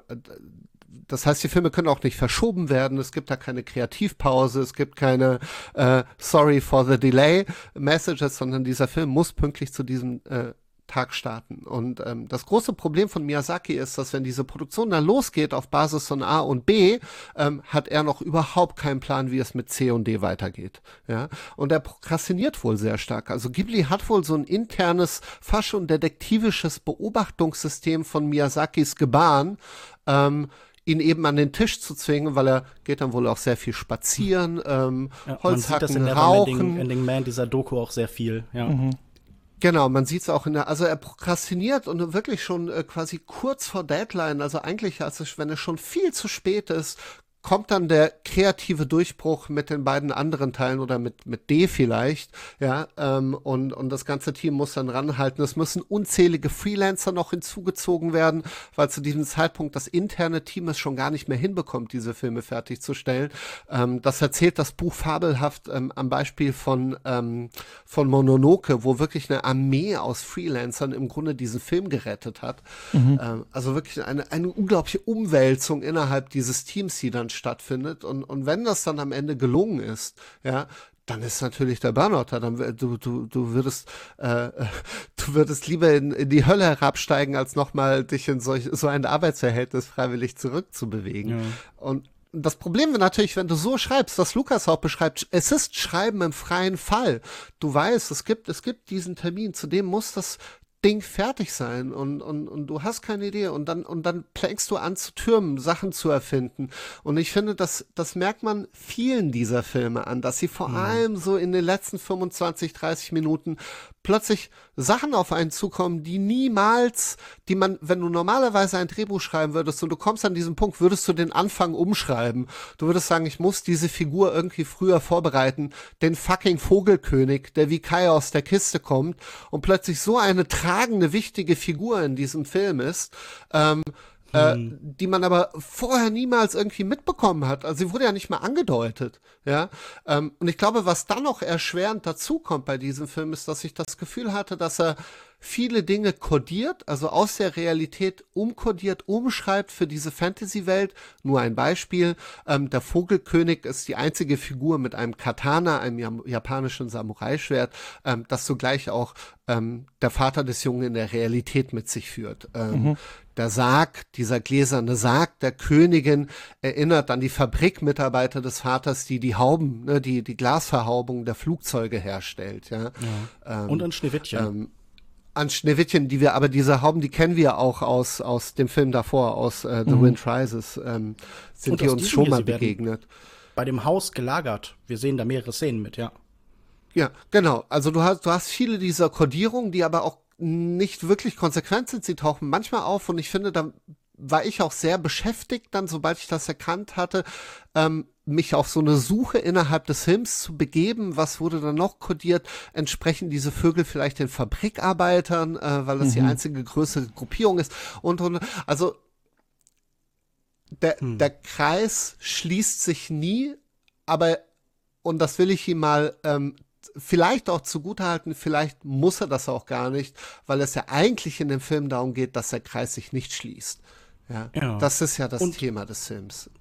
B: das heißt, die Filme können auch nicht verschoben werden, es gibt da keine Kreativpause, es gibt keine äh, Sorry for the Delay Messages, sondern dieser Film muss pünktlich zu diesem äh, Tag starten. Und ähm, das große Problem von Miyazaki ist, dass wenn diese Produktion dann losgeht auf Basis von A und B, ähm, hat er noch überhaupt keinen Plan, wie es mit C und D weitergeht. Ja? Und er prokrastiniert wohl sehr stark. Also Ghibli hat wohl so ein internes, fast schon detektivisches Beobachtungssystem von Miyazakis Gebaren, ähm, ihn eben an den Tisch zu zwingen, weil er geht dann wohl auch sehr viel spazieren, ähm,
C: Ja,
B: Holzhacken,
C: man sieht das in
B: rauchen.
C: Neverending Ending Man, dieser Doku auch sehr viel, ja.
A: Mhm.
B: Genau, man sieht es auch in der, also er prokrastiniert und wirklich schon äh, quasi kurz vor Deadline, also eigentlich, als es, wenn es schon viel zu spät ist, kommt dann der kreative Durchbruch mit den beiden anderen Teilen oder mit mit D vielleicht, ja, ähm, und und das ganze Team muss dann ranhalten. Es müssen unzählige Freelancer noch hinzugezogen werden, weil zu diesem Zeitpunkt das interne Team es schon gar nicht mehr hinbekommt, diese Filme fertigzustellen. Ähm, das erzählt das Buch fabelhaft ähm, am Beispiel von ähm, von Mononoke, wo wirklich eine Armee aus Freelancern im Grunde diesen Film gerettet hat.
A: Mhm.
B: Ähm, also wirklich eine eine unglaubliche Umwälzung innerhalb dieses Teams, die dann stattfindet. Und, und wenn das dann am Ende gelungen ist, ja, dann ist natürlich der Burnout da. Dann, du, du, du würdest, äh, du würdest lieber in, in die Hölle herabsteigen, als nochmal dich in solch, so ein Arbeitsverhältnis freiwillig zurückzubewegen. Ja. Und das Problem wäre natürlich, wenn du so schreibst, was Lukas auch beschreibt, es ist Schreiben im freien Fall. Du weißt, es gibt, es gibt diesen Termin, zu dem muss das Ding fertig sein und, und, und du hast keine Idee und dann, und dann fängst du an zu türmen, Sachen zu erfinden. Und ich finde, das, das merkt man vielen dieser Filme an, dass sie vor mhm. allem so in den letzten fünfundzwanzig, dreißig Minuten plötzlich Sachen auf einen zukommen, die niemals, die man, wenn du normalerweise ein Drehbuch schreiben würdest und du kommst an diesen Punkt, würdest du den Anfang umschreiben. Du würdest sagen, ich muss diese Figur irgendwie früher vorbereiten, den fucking Vogelkönig, der wie Kai aus der Kiste kommt und plötzlich so eine tragende, wichtige Figur in diesem Film ist, ähm, Äh, hm. die man aber vorher niemals irgendwie mitbekommen hat. Also sie wurde ja nicht mal angedeutet, ja. Ähm, und ich glaube, was dann noch erschwerend dazukommt bei diesem Film, ist, dass ich das Gefühl hatte, dass er viele Dinge kodiert, also aus der Realität umkodiert, umschreibt für diese Fantasy-Welt. Nur ein Beispiel, ähm, der Vogelkönig ist die einzige Figur mit einem Katana, einem japanischen Samurai-Schwert, ähm, das zugleich auch ähm, der Vater des Jungen in der Realität mit sich führt. Ähm, mhm. Der Sarg, dieser gläserne Sarg der Königin erinnert an die Fabrikmitarbeiter des Vaters, die die Hauben, ne, die, die Glasverhaubung der Flugzeuge herstellt. Ja.
C: Ja. Ähm, Und an Schneewittchen.
B: Ähm, an Schneewittchen, die wir, aber diese Hauben, die kennen wir auch aus, aus dem Film davor, aus äh, The mhm. Wind Rises, ähm, sind
C: Und
B: die uns schon mal begegnet.
C: Bei dem Haus gelagert. Wir sehen da mehrere Szenen mit, ja.
B: Ja, genau. Also du hast, du hast viele dieser Kodierungen, die aber auch nicht wirklich konsequent sind. Sie tauchen manchmal auf und ich finde, da war ich auch sehr beschäftigt dann, sobald ich das erkannt hatte, ähm, mich auf so eine Suche innerhalb des Films zu begeben. Was wurde dann noch kodiert? Entsprechen diese Vögel vielleicht den Fabrikarbeitern, äh, weil das mhm. die einzige größere Gruppierung ist? Und, und also der, hm. der Kreis schließt sich nie, aber, und das will ich ihm mal ähm, vielleicht auch zugutehalten, vielleicht muss er das auch gar nicht, weil es ja eigentlich in dem Film darum geht, dass der Kreis sich nicht schließt. Ja, ja. Das ist ja das und, Thema des Films.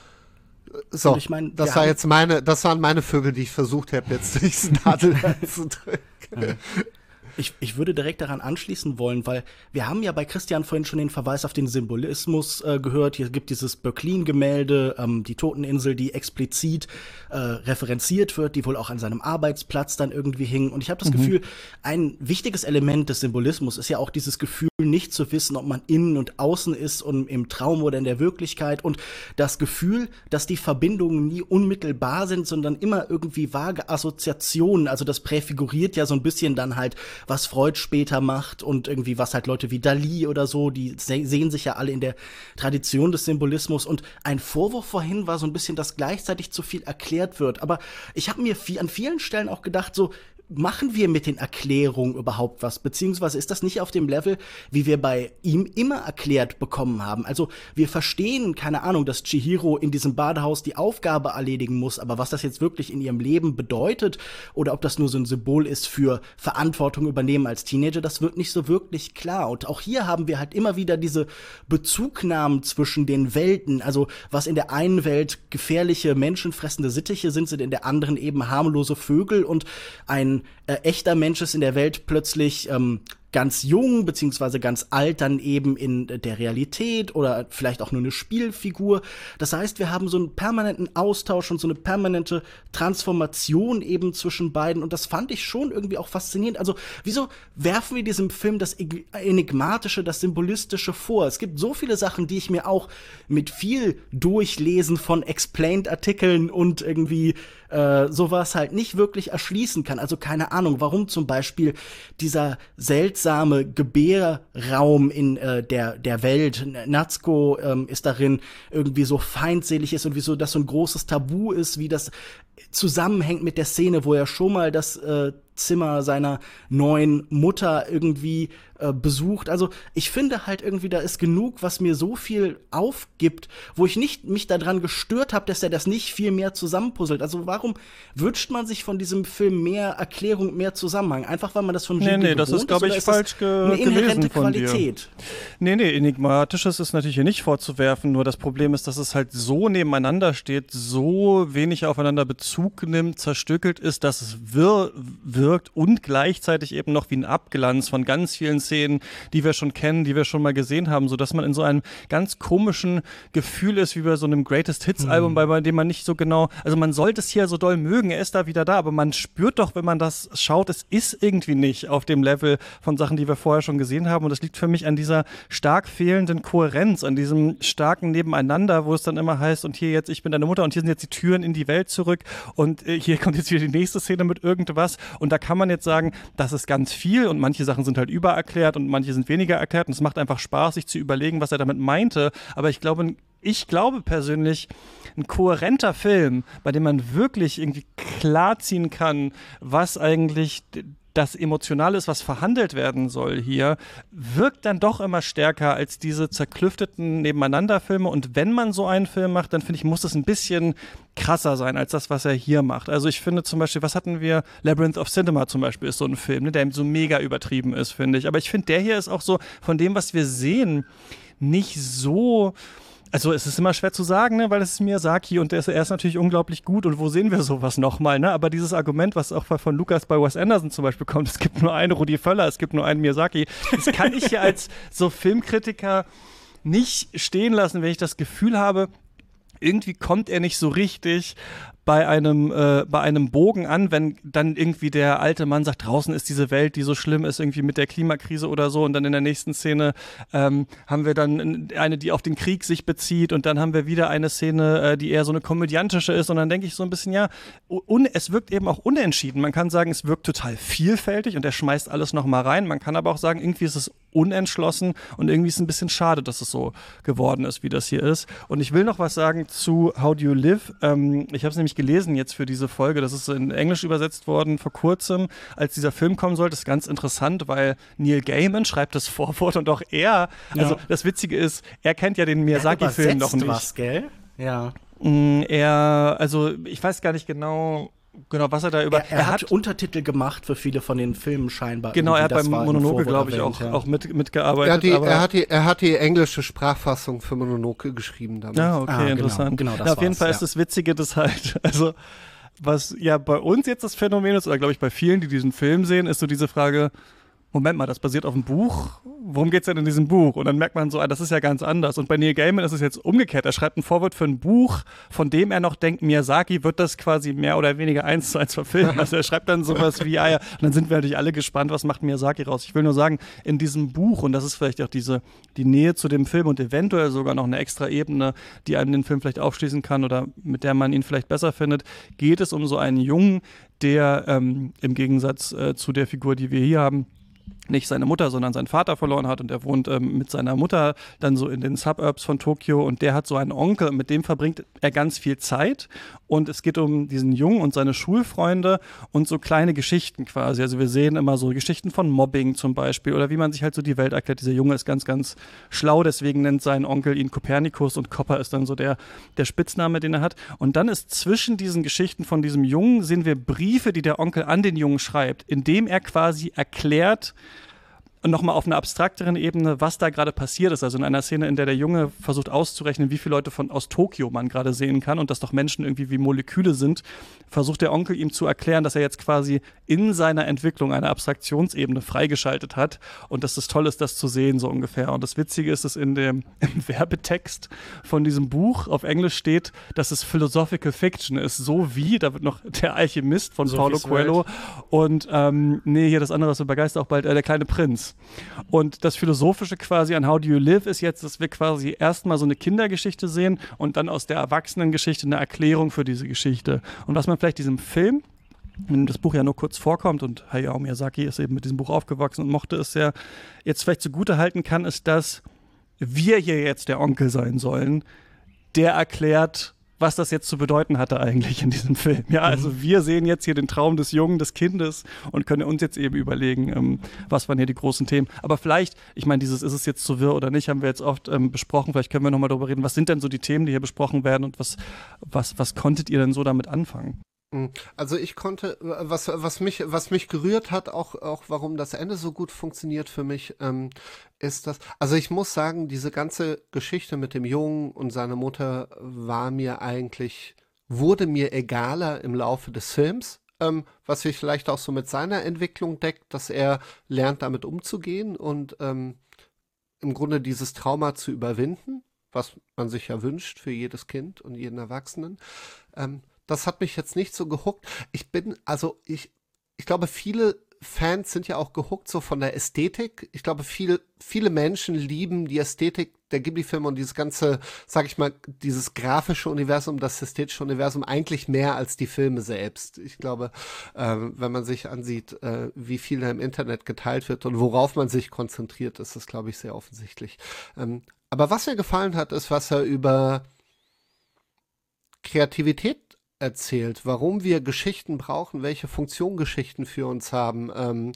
B: So, ich mein, das war jetzt meine, das waren meine Vögel, die ich versucht habe, jetzt durchs Nadelöhr zu drücken.
C: Ja. Ich, ich würde direkt daran anschließen wollen, weil wir haben ja bei Christian vorhin schon den Verweis auf den Symbolismus äh, gehört. Hier gibt dieses Böcklin-Gemälde, ähm, die Toteninsel, die explizit äh, referenziert wird, die wohl auch an seinem Arbeitsplatz dann irgendwie hing. Und ich habe das mhm. Gefühl, ein wichtiges Element des Symbolismus ist ja auch dieses Gefühl, nicht zu wissen, ob man innen und außen ist und im Traum oder in der Wirklichkeit. Und das Gefühl, dass die Verbindungen nie unmittelbar sind, sondern immer irgendwie vage Assoziationen. Also das präfiguriert ja so ein bisschen dann halt, was Freud später macht und irgendwie was halt Leute wie Dalí oder so, die se- sehen sich ja alle in der Tradition des Symbolismus. Und ein Vorwurf vorhin war so ein bisschen, dass gleichzeitig zu viel erklärt wird. Aber ich habe mir viel, an vielen Stellen auch gedacht, so, machen wir mit den Erklärungen überhaupt was? Beziehungsweise ist das nicht auf dem Level, wie wir bei ihm immer erklärt bekommen haben? Also wir verstehen, keine Ahnung, dass Chihiro in diesem Badehaus die Aufgabe erledigen muss, aber was das jetzt wirklich in ihrem Leben bedeutet oder ob das nur so ein Symbol ist für Verantwortung übernehmen als Teenager, das wird nicht so wirklich klar. Und auch hier haben wir halt immer wieder diese Bezugnahmen zwischen den Welten. Also was in der einen Welt gefährliche, menschenfressende Sittiche sind, sind in der anderen eben harmlose Vögel und ein Äh, echter Mensch ist in der Welt plötzlich ähm, ganz jung beziehungsweise ganz alt dann eben in der Realität oder vielleicht auch nur eine Spielfigur. Das heißt, wir haben so einen permanenten Austausch und so eine permanente Transformation eben zwischen beiden und das fand ich schon irgendwie auch faszinierend. Also wieso werfen wir diesem Film das Enigmatische, das Symbolistische vor? Es gibt so viele Sachen, die ich mir auch mit viel Durchlesen von Explained-Artikeln und irgendwie äh, sowas halt nicht wirklich erschließen kann. Also keine Ahnung, warum zum Beispiel dieser seltsame Gebärraum in äh, der, der Welt, Natsuko ähm, ist darin irgendwie so feindselig ist und wieso das so ein großes Tabu ist, wie das zusammenhängt mit der Szene, wo er schon mal das äh, Zimmer seiner neuen Mutter irgendwie äh, besucht. Also ich finde halt irgendwie, da ist genug, was mir so viel aufgibt, wo ich nicht mich daran gestört habe, dass er das nicht viel mehr zusammenpuzzelt. Also warum wünscht man sich von diesem Film mehr Erklärung, mehr Zusammenhang? Einfach, weil man das von
A: Ghibli Nee, nee, das ist, glaube ich, falsch ge
C: eine inhärente
A: gelesen von
C: Qualität?
A: Dir. Nee, nee, Enigmatisches ist natürlich hier nicht vorzuwerfen, nur das Problem ist, dass es halt so nebeneinander steht, so wenig aufeinander Bezug nimmt, zerstückelt ist, dass es wirr wirkt und gleichzeitig eben noch wie ein Abglanz von ganz vielen Szenen, die wir schon kennen, die wir schon mal gesehen haben, sodass man in so einem ganz komischen Gefühl ist, wie bei so einem Greatest Hits Album, bei, bei dem man nicht so genau, also man sollte es hier so doll mögen, er ist da wieder da, aber man spürt doch, wenn man das schaut, es ist irgendwie nicht auf dem Level von Sachen, die wir vorher schon gesehen haben und das liegt für mich an dieser stark fehlenden Kohärenz, an diesem starken Nebeneinander, wo es dann immer heißt, und hier jetzt, ich bin deine Mutter und hier sind jetzt die Türen in die Welt zurück und äh, hier kommt jetzt wieder die nächste Szene mit irgendwas und da kann man jetzt sagen, das ist ganz viel und manche Sachen sind halt übererklärt und manche sind weniger erklärt und es macht einfach Spaß, sich zu überlegen, was er damit meinte, aber ich glaube, ich glaube persönlich, ein kohärenter Film, bei dem man wirklich irgendwie klarziehen kann, was eigentlich das Emotionale ist, was verhandelt werden soll hier, wirkt dann doch immer stärker als diese zerklüfteten Nebeneinanderfilme. Und wenn man so einen Film macht, dann finde ich, muss es ein bisschen krasser sein als das, was er hier macht. Also ich finde zum Beispiel, was hatten wir? Labyrinth of Cinema zum Beispiel ist so ein Film, ne, der so mega übertrieben ist, finde ich. Aber ich finde, der hier ist auch so von dem, was wir sehen, nicht so. Also es ist immer schwer zu sagen, ne, weil es ist Miyazaki und der ist, er ist natürlich unglaublich gut und wo sehen wir sowas nochmal, ne? Aber dieses Argument, was auch von Lukas bei Wes Anderson zum Beispiel kommt, es gibt nur einen Rudi Völler, es gibt nur einen Miyazaki, das kann ich ja als so Filmkritiker nicht stehen lassen, wenn ich das Gefühl habe, irgendwie kommt er nicht so richtig bei einem, äh, bei einem Bogen an, wenn dann irgendwie der alte Mann sagt, draußen ist diese Welt, die so schlimm ist, irgendwie mit der Klimakrise oder so und dann in der nächsten Szene ähm, haben wir dann eine, die auf den Krieg sich bezieht und dann haben wir wieder eine Szene, äh, die eher so eine komödiantische ist und dann denke ich so ein bisschen, ja, un- es wirkt eben auch unentschieden. Man kann sagen, es wirkt total vielfältig und er schmeißt alles nochmal rein. Man kann aber auch sagen, irgendwie ist es unentschlossen und irgendwie ist es ein bisschen schade, dass es so geworden ist, wie das hier ist. Und ich will noch was sagen zu How Do You Live? Ähm, ich habe es nämlich gelesen jetzt für diese Folge, das ist in Englisch übersetzt worden vor kurzem, als dieser Film kommen sollte. Das ist ganz interessant, weil Neil Gaiman schreibt das Vorwort und auch er, ja. Also das Witzige ist, er kennt ja den Miyazaki-Film noch nicht.
C: Was, gell? Ja.
A: Er, also ich weiß gar nicht genau, Genau, was er da über.
C: Er, er, er hat, hat Untertitel gemacht für viele von den Filmen scheinbar.
A: Genau, er hat
C: beim
A: Mononoke, glaube ich, auch, ja. auch mit, mitgearbeitet.
B: Ja, die,
A: aber
B: er, hat die, er hat die englische Sprachfassung für Mononoke geschrieben damit.
A: Ja, okay, ah, interessant.
C: Genau, genau das
A: ja, auf jeden
C: war's,
A: Fall
C: ja.
A: ist das Witzige, das halt, also was ja bei uns jetzt das Phänomen ist, oder glaube ich bei vielen, die diesen Film sehen, ist so diese Frage, Moment mal, das basiert auf einem Buch. Worum geht's denn in diesem Buch? Und dann merkt man so, ah, das ist ja ganz anders. Und bei Neil Gaiman ist es jetzt umgekehrt. Er schreibt ein Vorwort für ein Buch, von dem er noch denkt, Miyazaki wird das quasi mehr oder weniger eins zu eins verfilmen. Also er schreibt dann sowas wie, ah ja, und dann sind wir natürlich alle gespannt, was macht Miyazaki raus. Ich will nur sagen, in diesem Buch, und das ist vielleicht auch diese, die Nähe zu dem Film und eventuell sogar noch eine extra Ebene, die einem den Film vielleicht aufschließen kann oder mit der man ihn vielleicht besser findet, geht es um so einen Jungen, der ähm, im Gegensatz äh, zu der Figur, die wir hier haben, nicht seine Mutter, sondern seinen Vater verloren hat und er wohnt ähm, mit seiner Mutter dann so in den Suburbs von Tokio und der hat so einen Onkel, mit dem verbringt er ganz viel Zeit und es geht um diesen Jungen und seine Schulfreunde und so kleine Geschichten quasi, also wir sehen immer so Geschichten von Mobbing zum Beispiel oder wie man sich halt so die Welt erklärt. Dieser Junge ist ganz, ganz schlau, deswegen nennt sein Onkel ihn Kopernikus und Copper ist dann so der, der Spitzname, den er hat und dann ist zwischen diesen Geschichten von diesem Jungen sehen wir Briefe, die der Onkel an den Jungen schreibt, indem er quasi erklärt, nochmal auf einer abstrakteren Ebene, was da gerade passiert ist. Also in einer Szene, in der der Junge versucht auszurechnen, wie viele Leute von aus Tokio man gerade sehen kann und dass doch Menschen irgendwie wie Moleküle sind, versucht der Onkel ihm zu erklären, dass er jetzt quasi in seiner Entwicklung eine Abstraktionsebene freigeschaltet hat und dass es toll ist, das zu sehen, so ungefähr. Und das Witzige ist, dass in dem im Werbetext von diesem Buch auf Englisch steht, dass es Philosophical Fiction ist, so wie, da wird noch der Alchemist von
C: So
A: Paulo Coelho und ähm, nee, hier das andere, was wir begeistert auch bald, äh, der kleine Prinz. Und das Philosophische quasi an How Do You Live ist jetzt, dass wir quasi erstmal so eine Kindergeschichte sehen und dann aus der Erwachsenengeschichte eine Erklärung für diese Geschichte. Und was man vielleicht diesem Film, wenn das Buch ja nur kurz vorkommt und Hayao Miyazaki ist eben mit diesem Buch aufgewachsen und mochte es sehr, jetzt vielleicht zugute halten kann, ist, dass wir hier jetzt der Onkel sein sollen, der erklärt, was das jetzt zu bedeuten hatte eigentlich in diesem Film. Ja, also wir sehen jetzt hier den Traum des Jungen, des Kindes und können uns jetzt eben überlegen, ähm, was waren hier die großen Themen. Aber vielleicht, ich meine, dieses ist es jetzt zu wirr oder nicht, haben wir jetzt oft ähm, besprochen. Vielleicht können wir nochmal darüber reden, was sind denn so die Themen, die hier besprochen werden und was, was, was konntet ihr denn so damit anfangen?
B: Also ich konnte, was, was mich, was mich gerührt hat, auch, auch warum das Ende so gut funktioniert für mich, ähm, ist das, also ich muss sagen, diese ganze Geschichte mit dem Jungen und seiner Mutter war mir eigentlich, wurde mir egaler im Laufe des Films, ähm, was sich vielleicht auch so mit seiner Entwicklung deckt, dass er lernt, damit umzugehen und ähm, im Grunde dieses Trauma zu überwinden, was man sich ja wünscht für jedes Kind und jeden Erwachsenen. Ähm, Das hat mich jetzt nicht so gehuckt. Ich bin, also ich, ich glaube, viele Fans sind ja auch gehuckt so von der Ästhetik. Ich glaube, viel, viele Menschen lieben die Ästhetik der Ghibli-Filme und dieses ganze, sag ich mal, dieses grafische Universum, das ästhetische Universum eigentlich mehr als die Filme selbst. Ich glaube, äh, wenn man sich ansieht, äh, wie viel da im Internet geteilt wird und worauf man sich konzentriert, ist das, glaube ich, sehr offensichtlich. Ähm, aber was mir gefallen hat, ist, was er über Kreativität erzählt, warum wir Geschichten brauchen, welche Funktion Geschichten für uns haben, ähm,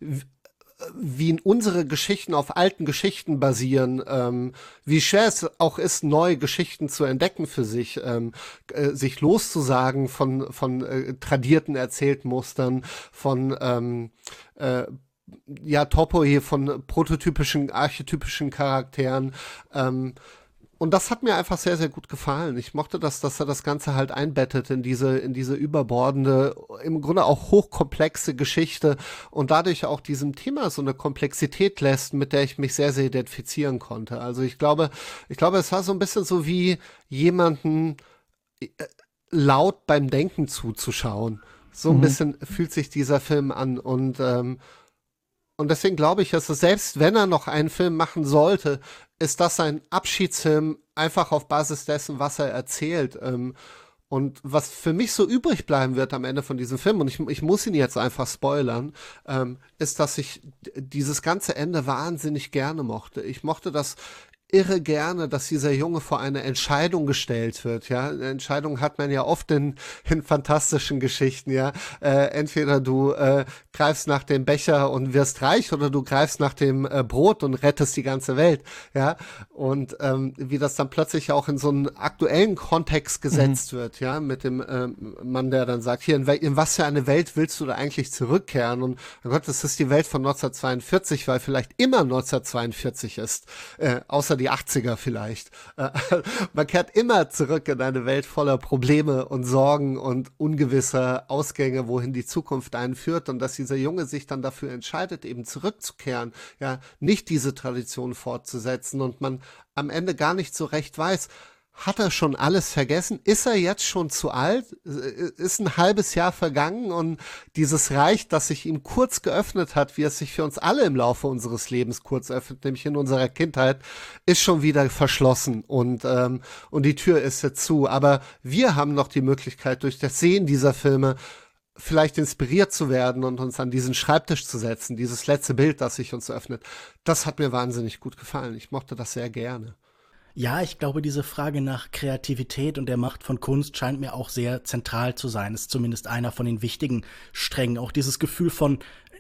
B: wie unsere Geschichten auf alten Geschichten basieren, ähm, wie schwer es auch ist, neue Geschichten zu entdecken für sich, ähm, äh, sich loszusagen von, von äh, tradierten Erzählmustern, von ähm, äh, ja, Topoi, von prototypischen, archetypischen Charakteren, ähm, und das hat mir einfach sehr, sehr gut gefallen. Ich mochte das, dass er das Ganze halt einbettet in diese, in diese überbordende, im Grunde auch hochkomplexe Geschichte und dadurch auch diesem Thema so eine Komplexität lässt, mit der ich mich sehr, sehr identifizieren konnte. Also ich glaube, ich glaube, es war so ein bisschen so wie jemanden äh, laut beim Denken zuzuschauen. So ein mhm. bisschen fühlt sich dieser Film an und, ähm, Und deswegen glaube ich, dass es, selbst wenn er noch einen Film machen sollte, ist das ein Abschiedsfilm, einfach auf Basis dessen, was er erzählt. Ähm, und was für mich so übrig bleiben wird am Ende von diesem Film, und ich, ich muss ihn jetzt einfach spoilern, ähm, ist, dass ich dieses ganze Ende wahnsinnig gerne mochte. Ich mochte das irre gerne, dass dieser Junge vor eine Entscheidung gestellt wird, ja. Eine Entscheidung hat man ja oft in, in fantastischen Geschichten, ja. Äh, entweder du äh, greifst nach dem Becher und wirst reich oder du greifst nach dem äh, Brot und rettest die ganze Welt, ja. Und ähm, wie das dann plötzlich auch in so einen aktuellen Kontext gesetzt mhm. wird, ja, mit dem äh, Mann, der dann sagt, hier, in, in was für eine Welt willst du da eigentlich zurückkehren? Und oh Gott, das ist die Welt von neunzehnhundertzweiundvierzig, weil vielleicht immer neunzehnhundertzweiundvierzig ist, äh, außer die achtziger vielleicht. Äh, man kehrt immer zurück in eine Welt voller Probleme und Sorgen und ungewisser Ausgänge, wohin die Zukunft einen führt, und dass dieser Junge sich dann dafür entscheidet, eben zurückzukehren, ja, nicht diese Tradition fortzusetzen und man am Ende gar nicht so recht weiß, hat er schon alles vergessen? Ist er jetzt schon zu alt? Ist ein halbes Jahr vergangen und dieses Reich, das sich ihm kurz geöffnet hat, wie es sich für uns alle im Laufe unseres Lebens kurz öffnet, nämlich in unserer Kindheit, ist schon wieder verschlossen und, ähm, und die Tür ist jetzt zu. Aber wir haben noch die Möglichkeit, durch das Sehen dieser Filme vielleicht inspiriert zu werden und uns an diesen Schreibtisch zu setzen, dieses letzte Bild, das sich uns öffnet. Das hat mir wahnsinnig gut gefallen. Ich mochte das sehr gerne.
C: Ja, ich glaube, diese Frage nach Kreativität und der Macht von Kunst scheint mir auch sehr zentral zu sein. Ist zumindest einer von den wichtigen Strängen. Auch dieses Gefühl von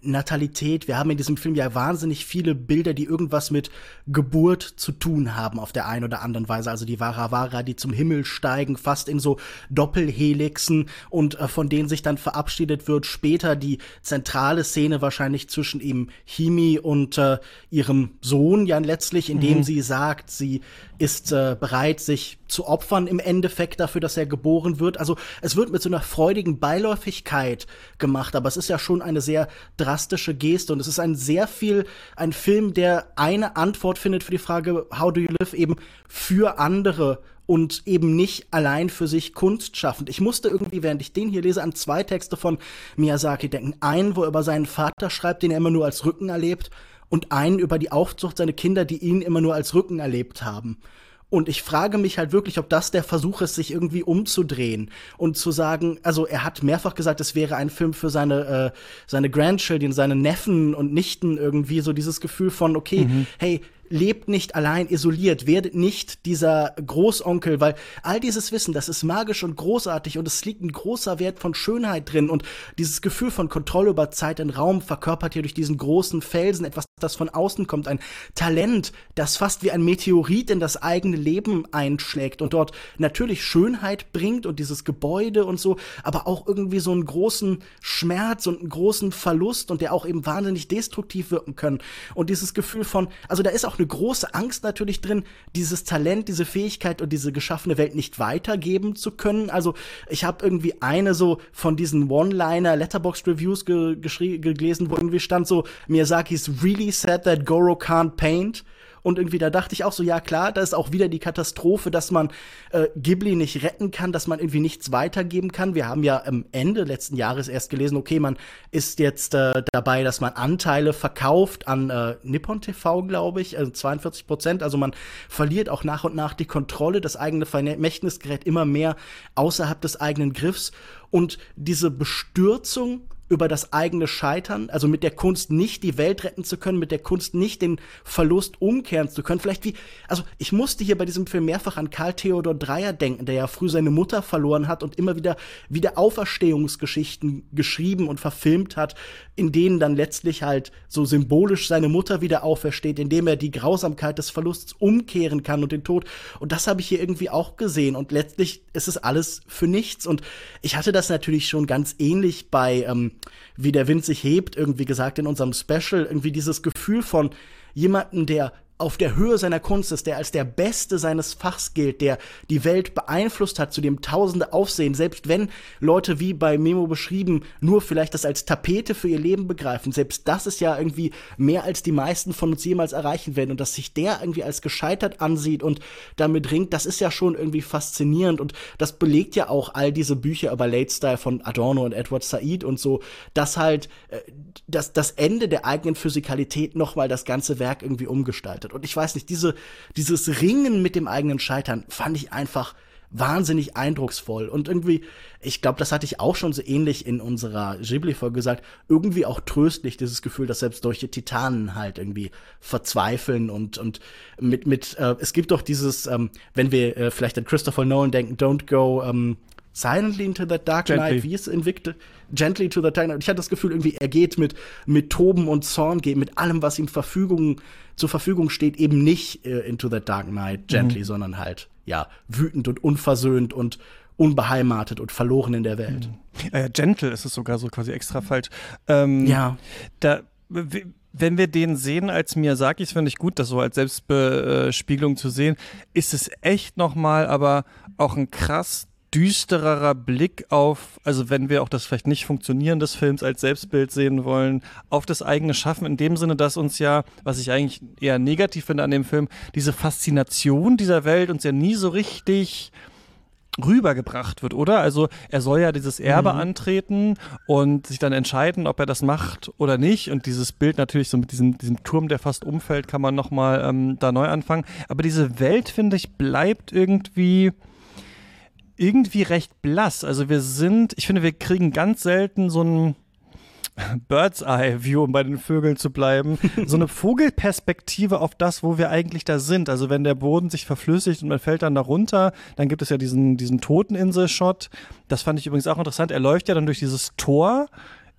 C: Natalität. Wir haben in diesem Film ja wahnsinnig viele Bilder, die irgendwas mit Geburt zu tun haben auf der einen oder anderen Weise. Also die Varavara, die zum Himmel steigen, fast in so Doppelhelixen und äh, von denen sich dann verabschiedet wird. Später die zentrale Szene wahrscheinlich zwischen eben Himi und äh, ihrem Sohn ja letztlich, indem mhm. sie sagt, sie ist äh, bereit, sich zu opfern im Endeffekt dafür, dass er geboren wird. Also es wird mit so einer freudigen Beiläufigkeit gemacht, aber es ist ja schon eine sehr drastische Geste und es ist ein sehr viel, ein Film, der eine Antwort findet für die Frage, how do you live, eben für andere und eben nicht allein für sich Kunst schaffend. Ich musste irgendwie, während ich den hier lese, an zwei Texte von Miyazaki denken. Einen, wo er über seinen Vater schreibt, den er immer nur als Rücken erlebt, und einen über die Aufzucht seiner Kinder, die ihn immer nur als Rücken erlebt haben. Und ich frage mich halt wirklich, ob das der Versuch ist, sich irgendwie umzudrehen und zu sagen, also er hat mehrfach gesagt, es wäre ein Film für seine, äh, seine Grandchildren, seine Neffen und Nichten, irgendwie so dieses Gefühl von, okay, mhm. hey, lebt nicht allein isoliert, werdet nicht dieser Großonkel, weil all dieses Wissen, das ist magisch und großartig und es liegt ein großer Wert von Schönheit drin und dieses Gefühl von Kontrolle über Zeit und Raum verkörpert hier durch diesen großen Felsen etwas, das von außen kommt, ein Talent, das fast wie ein Meteorit in das eigene Leben einschlägt und dort natürlich Schönheit bringt und dieses Gebäude und so, aber auch irgendwie so einen großen Schmerz und einen großen Verlust und der auch eben wahnsinnig destruktiv wirken können und dieses Gefühl von, also da ist auch eine große Angst natürlich drin, dieses Talent, diese Fähigkeit und diese geschaffene Welt nicht weitergeben zu können. Also ich habe irgendwie eine so von diesen One-Liner-Letterboxd-Reviews ge- geschrie- gelesen, wo irgendwie stand so, Miyazaki's really sad that Goro can't paint. Und irgendwie, da dachte ich auch so, ja klar, da ist auch wieder die Katastrophe, dass man äh, Ghibli nicht retten kann, dass man irgendwie nichts weitergeben kann. Wir haben ja am Ende letzten Jahres erst gelesen, okay, man ist jetzt äh, dabei, dass man Anteile verkauft an äh, Nippon T V, glaube ich, also zweiundvierzig Prozent. Also man verliert auch nach und nach die Kontrolle, das eigene Vermächtnis gerät immer mehr außerhalb des eigenen Griffs. Und diese Bestürzung über das eigene Scheitern, also mit der Kunst nicht die Welt retten zu können, mit der Kunst nicht den Verlust umkehren zu können. Vielleicht wie, also ich musste hier bei diesem Film mehrfach an Karl Theodor Dreyer denken, der ja früh seine Mutter verloren hat und immer wieder wieder Auferstehungsgeschichten geschrieben und verfilmt hat, in denen dann letztlich halt so symbolisch seine Mutter wieder aufersteht, indem er die Grausamkeit des Verlusts umkehren kann und den Tod. Und das habe ich hier irgendwie auch gesehen. Und letztlich ist es alles für nichts. Und ich hatte das natürlich schon ganz ähnlich bei ähm, Wie der Wind sich hebt, irgendwie gesagt in unserem Special, irgendwie dieses Gefühl von jemandem, der auf der Höhe seiner Kunst ist, der als der Beste seines Fachs gilt, der die Welt beeinflusst hat, zu dem Tausende aufsehen, selbst wenn Leute, wie bei Memo beschrieben, nur vielleicht das als Tapete für ihr Leben begreifen, selbst das ist ja irgendwie mehr als die meisten von uns jemals erreichen werden und dass sich der irgendwie als gescheitert ansieht und damit ringt, das ist ja schon irgendwie faszinierend und das belegt ja auch all diese Bücher über Late Style von Adorno und Edward Said und so, dass halt äh, das, das Ende der eigenen Physikalität nochmal das ganze Werk irgendwie umgestaltet. Und ich weiß nicht, diese, dieses Ringen mit dem eigenen Scheitern fand ich einfach wahnsinnig eindrucksvoll. Und irgendwie, ich glaube, das hatte ich auch schon so ähnlich in unserer Ghibli-Folge gesagt, irgendwie auch tröstlich, dieses Gefühl, dass selbst solche Titanen halt irgendwie verzweifeln und, und mit, mit äh, es gibt doch dieses, ähm, wenn wir äh, vielleicht an Christopher Nolan denken, don't go, ähm, Silently into the Dark Knight, Gently. Wie ist Invicte? Gently to the Dark Knight. Ich hatte das Gefühl, irgendwie, er geht mit, mit Toben und Zorn, geht mit allem, was ihm Verfügung, zur Verfügung steht, eben nicht äh, into the Dark Knight, Gently, mhm. sondern halt, ja, wütend und unversöhnt und unbeheimatet und verloren in der Welt.
A: Mhm. Äh, gentle ist es sogar so quasi extra falsch. Ähm,
C: ja.
A: Da, wenn wir den sehen als Miyazakis, finde ich gut, das so als Selbstbespiegelung zu sehen, ist es echt nochmal aber auch ein krass düstererer Blick auf, also wenn wir auch das vielleicht nicht Funktionieren des Films als Selbstbild sehen wollen, auf das eigene Schaffen, in dem Sinne, dass uns ja, was ich eigentlich eher negativ finde an dem Film, diese Faszination dieser Welt uns ja nie so richtig rübergebracht wird, oder? Also er soll ja dieses Erbe mhm. antreten und sich dann entscheiden, ob er das macht oder nicht und dieses Bild natürlich so mit diesem, diesem Turm, der fast umfällt, kann man nochmal ähm, da neu anfangen, aber diese Welt, finde ich, bleibt irgendwie irgendwie recht blass. Also wir sind, ich finde, wir kriegen ganz selten so ein Bird's-Eye-View, um bei den Vögeln zu bleiben, so eine Vogelperspektive auf das, wo wir eigentlich da sind. Also wenn der Boden sich verflüssigt und man fällt dann da runter, dann gibt es ja diesen, diesen Toteninsel-Shot. Das fand ich übrigens auch interessant. Er läuft ja dann durch dieses Tor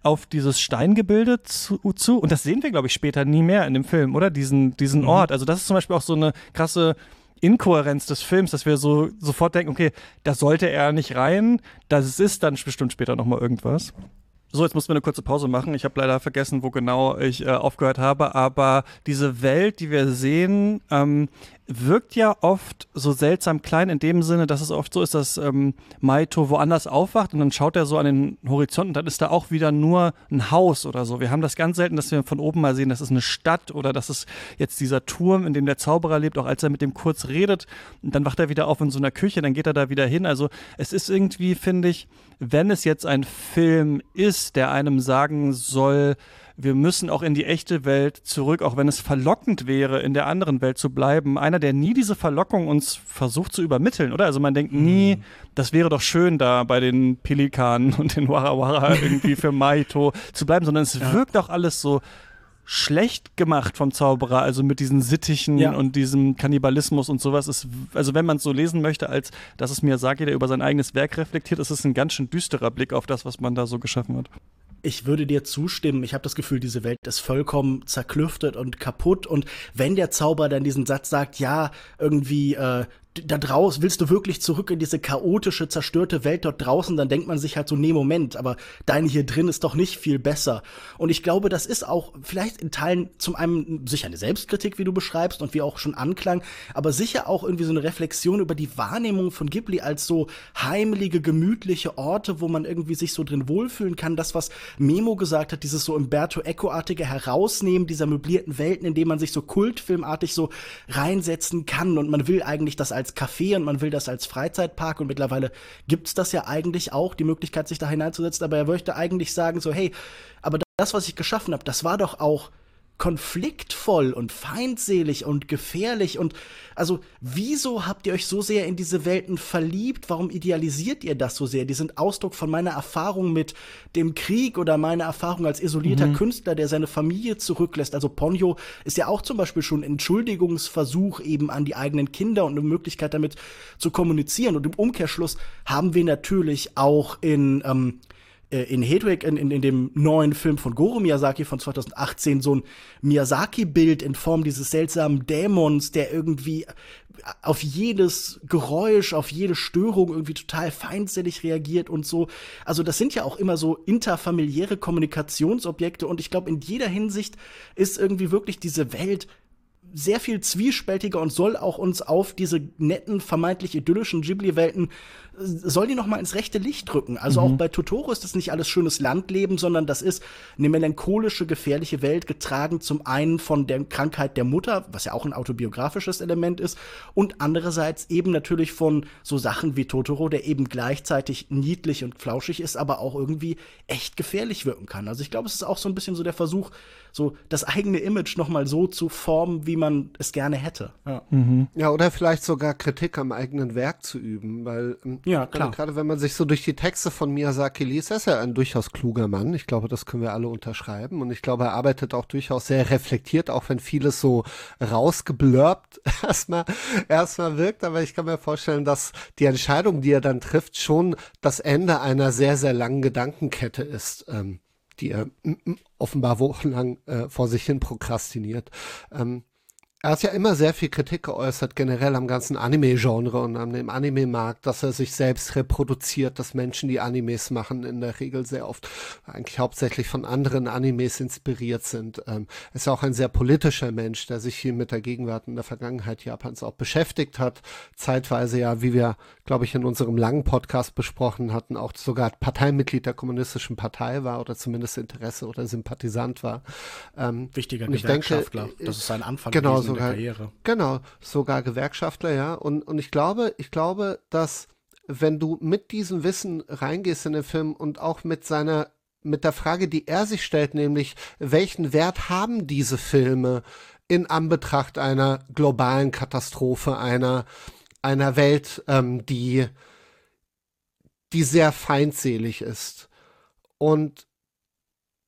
A: auf dieses Steingebilde zu, zu und das sehen wir, glaube ich, später nie mehr in dem Film, oder? Diesen, diesen
C: Mhm.
A: Ort. Also das ist zum Beispiel auch so eine krasse Inkohärenz des Films, dass wir so sofort denken, okay, da sollte er nicht rein, das ist dann bestimmt später nochmal irgendwas. So, jetzt mussten wir eine kurze Pause machen. Ich habe leider vergessen, wo genau ich äh, aufgehört habe, aber diese Welt, die wir sehen, ähm, wirkt ja oft so seltsam klein in dem Sinne, dass es oft so ist, dass ähm, Maito woanders aufwacht und dann schaut er so an den Horizont und dann ist da auch wieder nur ein Haus oder so. Wir haben das ganz selten, dass wir von oben mal sehen, das ist eine Stadt oder das ist jetzt dieser Turm, in dem der Zauberer lebt, auch als er mit dem kurz redet und dann wacht er wieder auf in so einer Küche, dann geht er da wieder hin. Also es ist irgendwie, finde ich, wenn es jetzt ein Film ist, der einem sagen soll, wir müssen auch in die echte Welt zurück, auch wenn es verlockend wäre, in der anderen Welt zu bleiben. Einer, der nie diese Verlockung uns versucht zu übermitteln, oder? Also man denkt nie, das wäre doch schön, da bei den Pelikanen und den Warawara irgendwie für Maito zu bleiben, sondern es
C: Ja.
A: wirkt auch alles so schlecht gemacht vom Zauberer, also mit diesen Sittichen
C: Ja.
A: und diesem Kannibalismus und sowas. Ist, also wenn man es so lesen möchte, als dass es Miyazaki, der über sein eigenes Werk reflektiert, ist es ein ganz schön düsterer Blick auf das, was man da so geschaffen hat.
C: Ich würde dir zustimmen. Ich habe das Gefühl, diese Welt ist vollkommen zerklüftet und kaputt. Und wenn der Zauberer dann diesen Satz sagt, ja, irgendwie, äh, da draußen, willst du wirklich zurück in diese chaotische, zerstörte Welt dort draußen, dann denkt man sich halt so, nee, Moment, aber deine hier drin ist doch nicht viel besser. Und ich glaube, das ist auch vielleicht in Teilen zum einen sicher eine Selbstkritik, wie du beschreibst und wie auch schon anklang, aber sicher auch irgendwie so eine Reflexion über die Wahrnehmung von Ghibli als so heimelige, gemütliche Orte, wo man irgendwie sich so drin wohlfühlen kann. Das, was Memo gesagt hat, dieses so Umberto Eco-artige Herausnehmen dieser möblierten Welten, in denen man sich so kultfilmartig so reinsetzen kann und man will eigentlich das als Café und man will das als Freizeitpark und mittlerweile gibt's das ja eigentlich auch, die Möglichkeit, sich da hineinzusetzen, aber er möchte eigentlich sagen so, hey, aber das, was ich geschaffen habe, das war doch auch konfliktvoll und feindselig und gefährlich und also wieso habt ihr euch so sehr in diese Welten verliebt? Warum idealisiert ihr das so sehr? Die sind Ausdruck von meiner Erfahrung mit dem Krieg oder meiner Erfahrung als isolierter mhm. Künstler, der seine Familie zurücklässt. Also Ponyo ist ja auch zum Beispiel schon ein Entschuldigungsversuch eben an die eigenen Kinder und eine Möglichkeit damit zu kommunizieren. Und im Umkehrschluss haben wir natürlich auch in ähm, in Hedwig, in, in, in dem neuen Film von Goro Miyazaki von zweitausendachtzehn, so ein Miyazaki-Bild in Form dieses seltsamen Dämons, der irgendwie auf jedes Geräusch, auf jede Störung irgendwie total feindselig reagiert und so. Also das sind ja auch immer so interfamiliäre Kommunikationsobjekte und ich glaube, in jeder Hinsicht ist irgendwie wirklich diese Welt sehr viel zwiespältiger und soll auch uns auf diese netten, vermeintlich idyllischen Ghibli-Welten, soll die noch mal ins rechte Licht rücken. Also mhm. auch bei Totoro ist das nicht alles schönes Landleben, sondern das ist eine melancholische, gefährliche Welt, getragen zum einen von der Krankheit der Mutter, was ja auch ein autobiografisches Element ist, und andererseits eben natürlich von so Sachen wie Totoro, der eben gleichzeitig niedlich und flauschig ist, aber auch irgendwie echt gefährlich wirken kann. Also ich glaube, es ist auch so ein bisschen so der Versuch, so das eigene Image noch mal so zu formen, wie man es gerne hätte. Ja,
B: mhm. ja oder vielleicht sogar Kritik am eigenen Werk zu üben, weil
C: ja, klar.
B: Gerade wenn man sich so durch die Texte von Miyazaki liest, er ist ja ein durchaus kluger Mann. Ich glaube, das können wir alle unterschreiben. Und ich glaube, er arbeitet auch durchaus sehr reflektiert, auch wenn vieles so rausgeblurbt erstmal, erstmal wirkt. Aber ich kann mir vorstellen, dass die Entscheidung, die er dann trifft, schon das Ende einer sehr, sehr langen Gedankenkette ist, ähm, die er offenbar wochenlang äh, vor sich hin prokrastiniert. Ähm, Er hat ja immer sehr viel Kritik geäußert, generell am ganzen Anime-Genre und an dem Anime-Markt, dass er sich selbst reproduziert, dass Menschen, die Animes machen, in der Regel sehr oft eigentlich hauptsächlich von anderen Animes inspiriert sind. Ähm, er ist ja auch ein sehr politischer Mensch, der sich viel mit der Gegenwart und der Vergangenheit Japans auch beschäftigt hat. Zeitweise ja, wie wir, glaube ich, in unserem langen Podcast besprochen hatten, auch sogar Parteimitglied der Kommunistischen Partei war oder zumindest Interesse oder Sympathisant war. Ähm,
C: Wichtiger
B: und ich
C: Gewerkschaftler.
B: Denke,
C: das ist sein Anfang
B: genau,
C: gewesen.
B: Sogar,
C: Karriere.
B: Genau, sogar Gewerkschaftler, ja. Und, und ich glaube, ich glaube, dass wenn du mit diesem Wissen reingehst in den Film und auch mit seiner, mit der Frage, die er sich stellt, nämlich, welchen Wert haben diese Filme in Anbetracht einer globalen Katastrophe, einer, einer Welt, ähm, die, die sehr feindselig ist. Und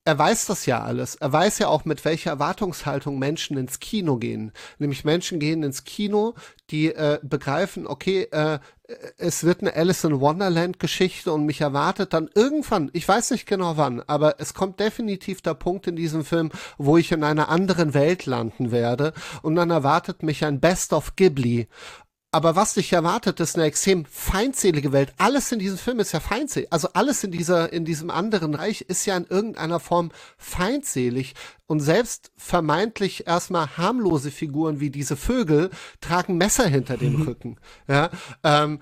B: er weiß das ja alles. Er weiß ja auch, mit welcher Erwartungshaltung Menschen ins Kino gehen. Nämlich Menschen gehen ins Kino, die äh, begreifen, okay, äh, es wird eine Alice in Wonderland Geschichte und mich erwartet dann irgendwann, ich weiß nicht genau wann, aber es kommt definitiv der Punkt in diesem Film, wo ich in einer anderen Welt landen werde und dann erwartet mich ein Best of Ghibli. Aber was dich erwartet, ist eine extrem feindselige Welt. Alles in diesem Film ist ja feindselig. Also alles in dieser, in diesem anderen Reich ist ja in irgendeiner Form feindselig. Und selbst vermeintlich erstmal harmlose Figuren wie diese Vögel tragen Messer hinter dem mhm. Rücken, ja, ähm,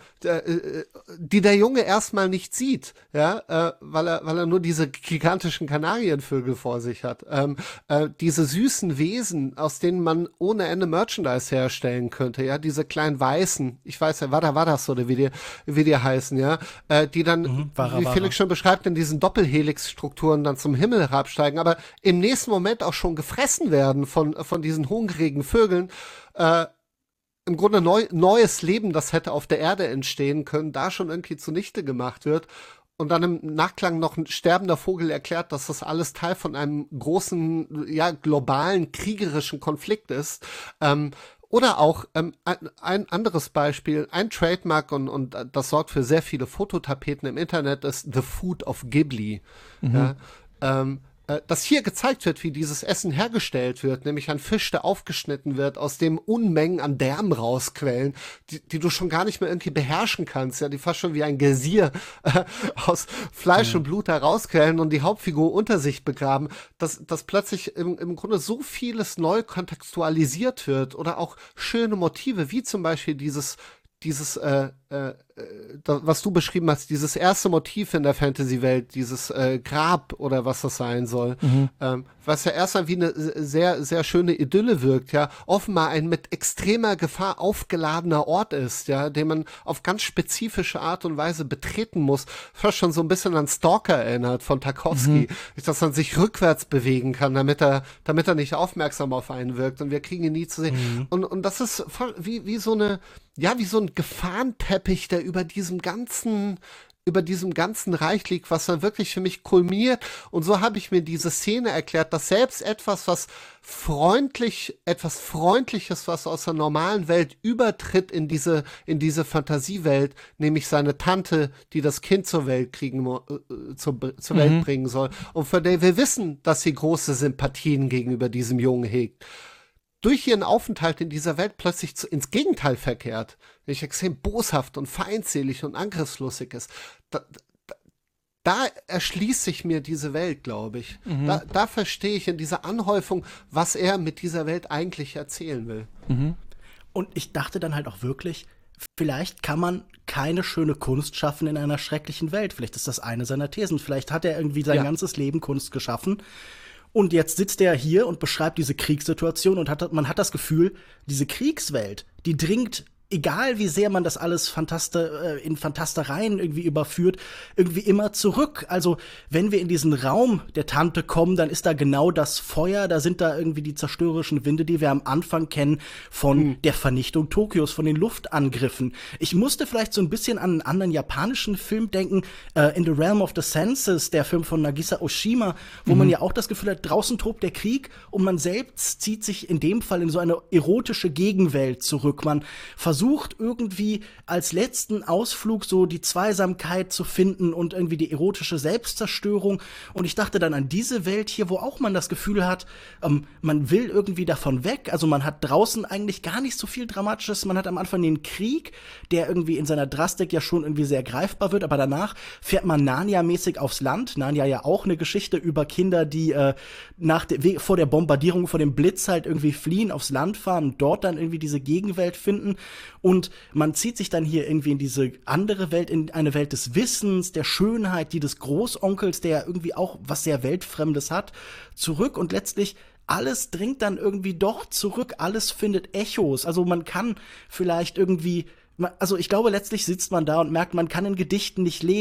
B: die der Junge erstmal nicht sieht, ja, äh, weil er, weil er nur diese gigantischen Kanarienvögel vor sich hat. Ähm, äh, diese süßen Wesen, aus denen man ohne Ende Merchandise herstellen könnte, ja, diese kleinen Weißen, ich weiß ja, war da war das oder wie die, wie die heißen, ja, äh, die dann, mhm, wahre, wie Felix wahre. schon beschreibt, in diesen Doppelhelix-Strukturen dann zum Himmel herabsteigen, aber im nächsten Moment auch schon gefressen werden von von diesen hungrigen Vögeln, äh, im Grunde neu, neues Leben, das hätte auf der Erde entstehen können, da schon irgendwie zunichte gemacht wird und dann im Nachklang noch ein sterbender Vogel erklärt, dass das alles Teil von einem großen, ja, globalen, kriegerischen Konflikt ist. Ähm, Oder auch ähm, ein, ein anderes Beispiel, ein Trademark und, und das sorgt für sehr viele Fototapeten im Internet, ist The Food of Ghibli. Mhm. Ja, ähm, äh, dass hier gezeigt wird, wie dieses Essen hergestellt wird, nämlich ein Fisch, der aufgeschnitten wird, aus dem Unmengen an Därmen rausquellen, die, die du schon gar nicht mehr irgendwie beherrschen kannst, ja, die fast schon wie ein Geysir äh, aus Fleisch mhm. und Blut herausquellen und die Hauptfigur unter sich begraben, dass, dass plötzlich im, im Grunde so vieles neu kontextualisiert wird oder auch schöne Motive, wie zum Beispiel dieses dieses, äh, äh, das, was du beschrieben hast, dieses erste Motiv in der Fantasy-Welt, dieses äh, Grab oder was das sein soll, mhm. ähm, was ja erstmal wie eine sehr, sehr schöne Idylle wirkt, ja, offenbar ein mit extremer Gefahr aufgeladener Ort ist, ja, den man auf ganz spezifische Art und Weise betreten muss, fast schon so ein bisschen an Stalker erinnert von Tarkovsky, mhm. dass man sich rückwärts bewegen kann, damit er, damit er nicht aufmerksam auf einen wirkt und wir kriegen ihn nie zu sehen. Mhm. Und, und das ist voll, wie, wie so eine, ja, wie so ein Gefahrenteppich, der über diesem ganzen, über diesem ganzen Reich liegt, was dann wirklich für mich kulminiert. Und so habe ich mir diese Szene erklärt, dass selbst etwas, was freundlich, etwas Freundliches, was aus der normalen Welt übertritt in diese, in diese Fantasiewelt, nämlich seine Tante, die das Kind zur Welt kriegen, äh, zur, zur mhm. Welt bringen soll. Und von der wir wissen, dass sie große Sympathien gegenüber diesem Jungen hegt, durch ihren Aufenthalt in dieser Welt plötzlich zu, ins Gegenteil verkehrt, nämlich extrem boshaft und feindselig und angriffslustig ist. Da, da, da erschließt sich mir diese Welt, glaube ich. Mhm. Da, da verstehe ich in dieser Anhäufung, was er mit dieser Welt eigentlich erzählen will.
C: Mhm. Und ich dachte dann halt auch wirklich, vielleicht kann man keine schöne Kunst schaffen in einer schrecklichen Welt. Vielleicht ist das eine seiner Thesen. Vielleicht hat er irgendwie sein ja. ganzes Leben Kunst geschaffen. Und jetzt sitzt er hier und beschreibt diese Kriegssituation und hat, man hat das Gefühl, diese Kriegswelt, die dringt, egal wie sehr man das alles Fantaste, äh, in Fantastereien irgendwie überführt, irgendwie immer zurück. Also wenn wir in diesen Raum der Tante kommen, dann ist da genau das Feuer, da sind da irgendwie die zerstörerischen Winde, die wir am Anfang kennen von mhm. der Vernichtung Tokios, von den Luftangriffen. Ich musste vielleicht so ein bisschen an einen anderen japanischen Film denken, äh, In the Realm of the Senses, der Film von Nagisa Oshima, wo mhm. man ja auch das Gefühl hat, draußen tobt der Krieg und man selbst zieht sich in dem Fall in so eine erotische Gegenwelt zurück. Man versucht versucht irgendwie als letzten Ausflug so die Zweisamkeit zu finden und irgendwie die erotische Selbstzerstörung. Und ich dachte dann an diese Welt hier, wo auch man das Gefühl hat, ähm, man will irgendwie davon weg. Also man hat draußen eigentlich gar nicht so viel Dramatisches. Man hat am Anfang den Krieg, der irgendwie in seiner Drastik ja schon irgendwie sehr greifbar wird. Aber danach fährt man Narnia-mäßig aufs Land. Narnia ja auch eine Geschichte über Kinder, die äh, nach de- vor der Bombardierung, vor dem Blitz halt irgendwie fliehen, aufs Land fahren und dort dann irgendwie diese Gegenwelt finden. Und man zieht sich dann hier irgendwie in diese andere Welt, in eine Welt des Wissens, der Schönheit, die des Großonkels, der ja irgendwie auch was sehr Weltfremdes hat, zurück. Und letztlich alles dringt dann irgendwie doch zurück, alles findet Echos. Also man kann vielleicht irgendwie, also ich glaube, letztlich sitzt man da und merkt, man kann in Gedichten nicht leben.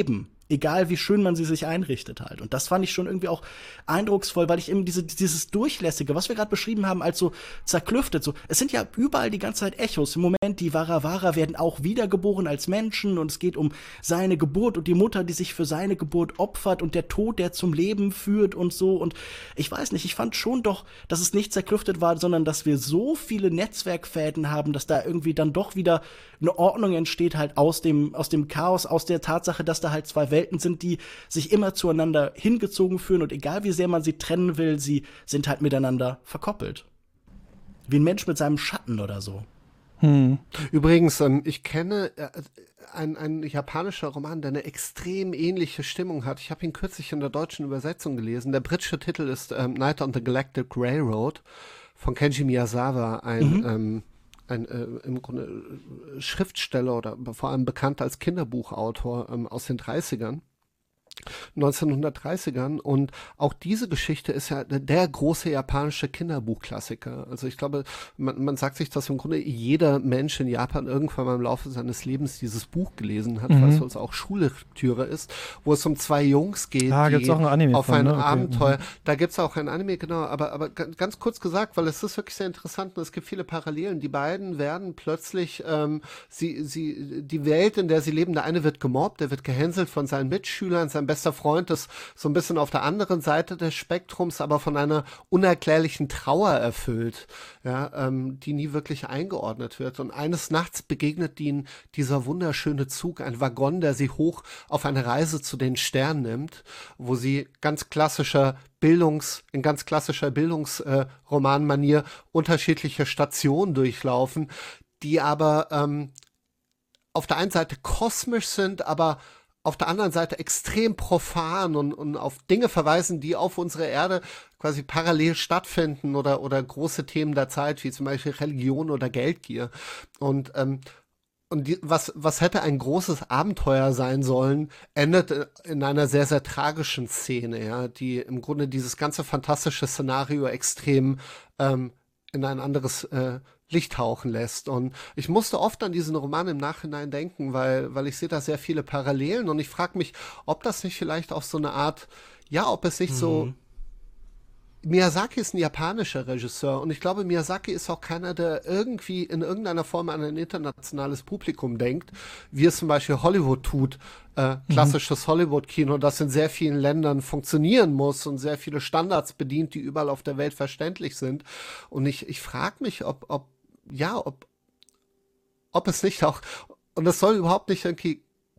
C: Egal wie schön man sie sich einrichtet halt. Und das fand ich schon irgendwie auch eindrucksvoll, weil ich eben diese, dieses Durchlässige, was wir gerade beschrieben haben, als so zerklüftet, so, es sind ja überall die ganze Zeit Echos. Im Moment, die Varavara werden auch wiedergeboren als Menschen und es geht um seine Geburt und die Mutter, die sich für seine Geburt opfert und der Tod, der zum Leben führt und so. Und ich weiß nicht, ich fand schon doch, dass es nicht zerklüftet war, sondern dass wir so viele Netzwerkfäden haben, dass da irgendwie dann doch wieder eine Ordnung entsteht halt aus dem, aus dem Chaos, aus der Tatsache, dass da halt zwei Welten sind, die sich immer zueinander hingezogen fühlen und egal wie sehr man sie trennen will, sie sind halt miteinander verkoppelt. Wie ein Mensch mit seinem Schatten oder so.
B: Hm. Übrigens, ähm, ich kenne äh, ein, ein japanischer Roman, der eine extrem ähnliche Stimmung hat. Ich habe ihn kürzlich in der deutschen Übersetzung gelesen. Der britische Titel ist ähm, Night on the Galactic Railroad von Kenji Miyazawa, ein mhm. ähm, ein äh, im Grunde äh, Schriftsteller oder vor allem bekannt als Kinderbuchautor ähm, aus den dreißigern. neunzehnhundertdreißigern und auch diese Geschichte ist ja der große japanische Kinderbuchklassiker. Also ich glaube, man, man sagt sich, dass im Grunde jeder Mensch in Japan irgendwann mal im Laufe seines Lebens dieses Buch gelesen hat, mhm. weil es also auch Schullektüre ist, wo es um zwei Jungs geht,
A: ah,
B: die
A: gibt's auch ein Anime
B: auf
A: von,
B: ein
A: ne? Okay.
B: Abenteuer. Mhm. Da gibt's auch ein Anime, genau, aber, aber ganz kurz gesagt, weil es ist wirklich sehr interessant und es gibt viele Parallelen. Die beiden werden plötzlich, ähm, sie, sie, die Welt, in der sie leben, der eine wird gemobbt, der wird gehänselt von seinen Mitschülern, sein bester Freund ist so ein bisschen auf der anderen Seite des Spektrums, aber von einer unerklärlichen Trauer erfüllt, ja, ähm, die nie wirklich eingeordnet wird. Und eines Nachts begegnet ihnen dieser wunderschöne Zug, ein Waggon, der sie hoch auf eine Reise zu den Sternen nimmt, wo sie ganz klassischer Bildungs, in ganz klassischer Bildungsromanmanier äh, unterschiedliche Stationen durchlaufen, die aber ähm, auf der einen Seite kosmisch sind, aber auf der anderen Seite extrem profan und, und auf Dinge verweisen, die auf unserer Erde quasi parallel stattfinden oder, oder große Themen der Zeit, wie zum Beispiel Religion oder Geldgier. Und, ähm, und die, was, was hätte ein großes Abenteuer sein sollen, endet in einer sehr, sehr tragischen Szene, ja, die im Grunde dieses ganze fantastische Szenario extrem ähm, in ein anderes äh, Licht tauchen lässt. Und ich musste oft an diesen Roman im Nachhinein denken, weil, weil ich sehe da sehr viele Parallelen und ich frage mich, ob das nicht vielleicht auch so eine Art, ja, ob es nicht mhm. so, Miyazaki ist ein japanischer Regisseur und ich glaube, Miyazaki ist auch keiner, der irgendwie in irgendeiner Form an ein internationales Publikum denkt, wie es zum Beispiel Hollywood tut, äh, klassisches mhm. Hollywood-Kino, das in sehr vielen Ländern funktionieren muss und sehr viele Standards bedient, die überall auf der Welt verständlich sind. Und ich, ich frage mich, ob, ob, ja, ob, ob es nicht auch, und es soll überhaupt nicht irgendwie,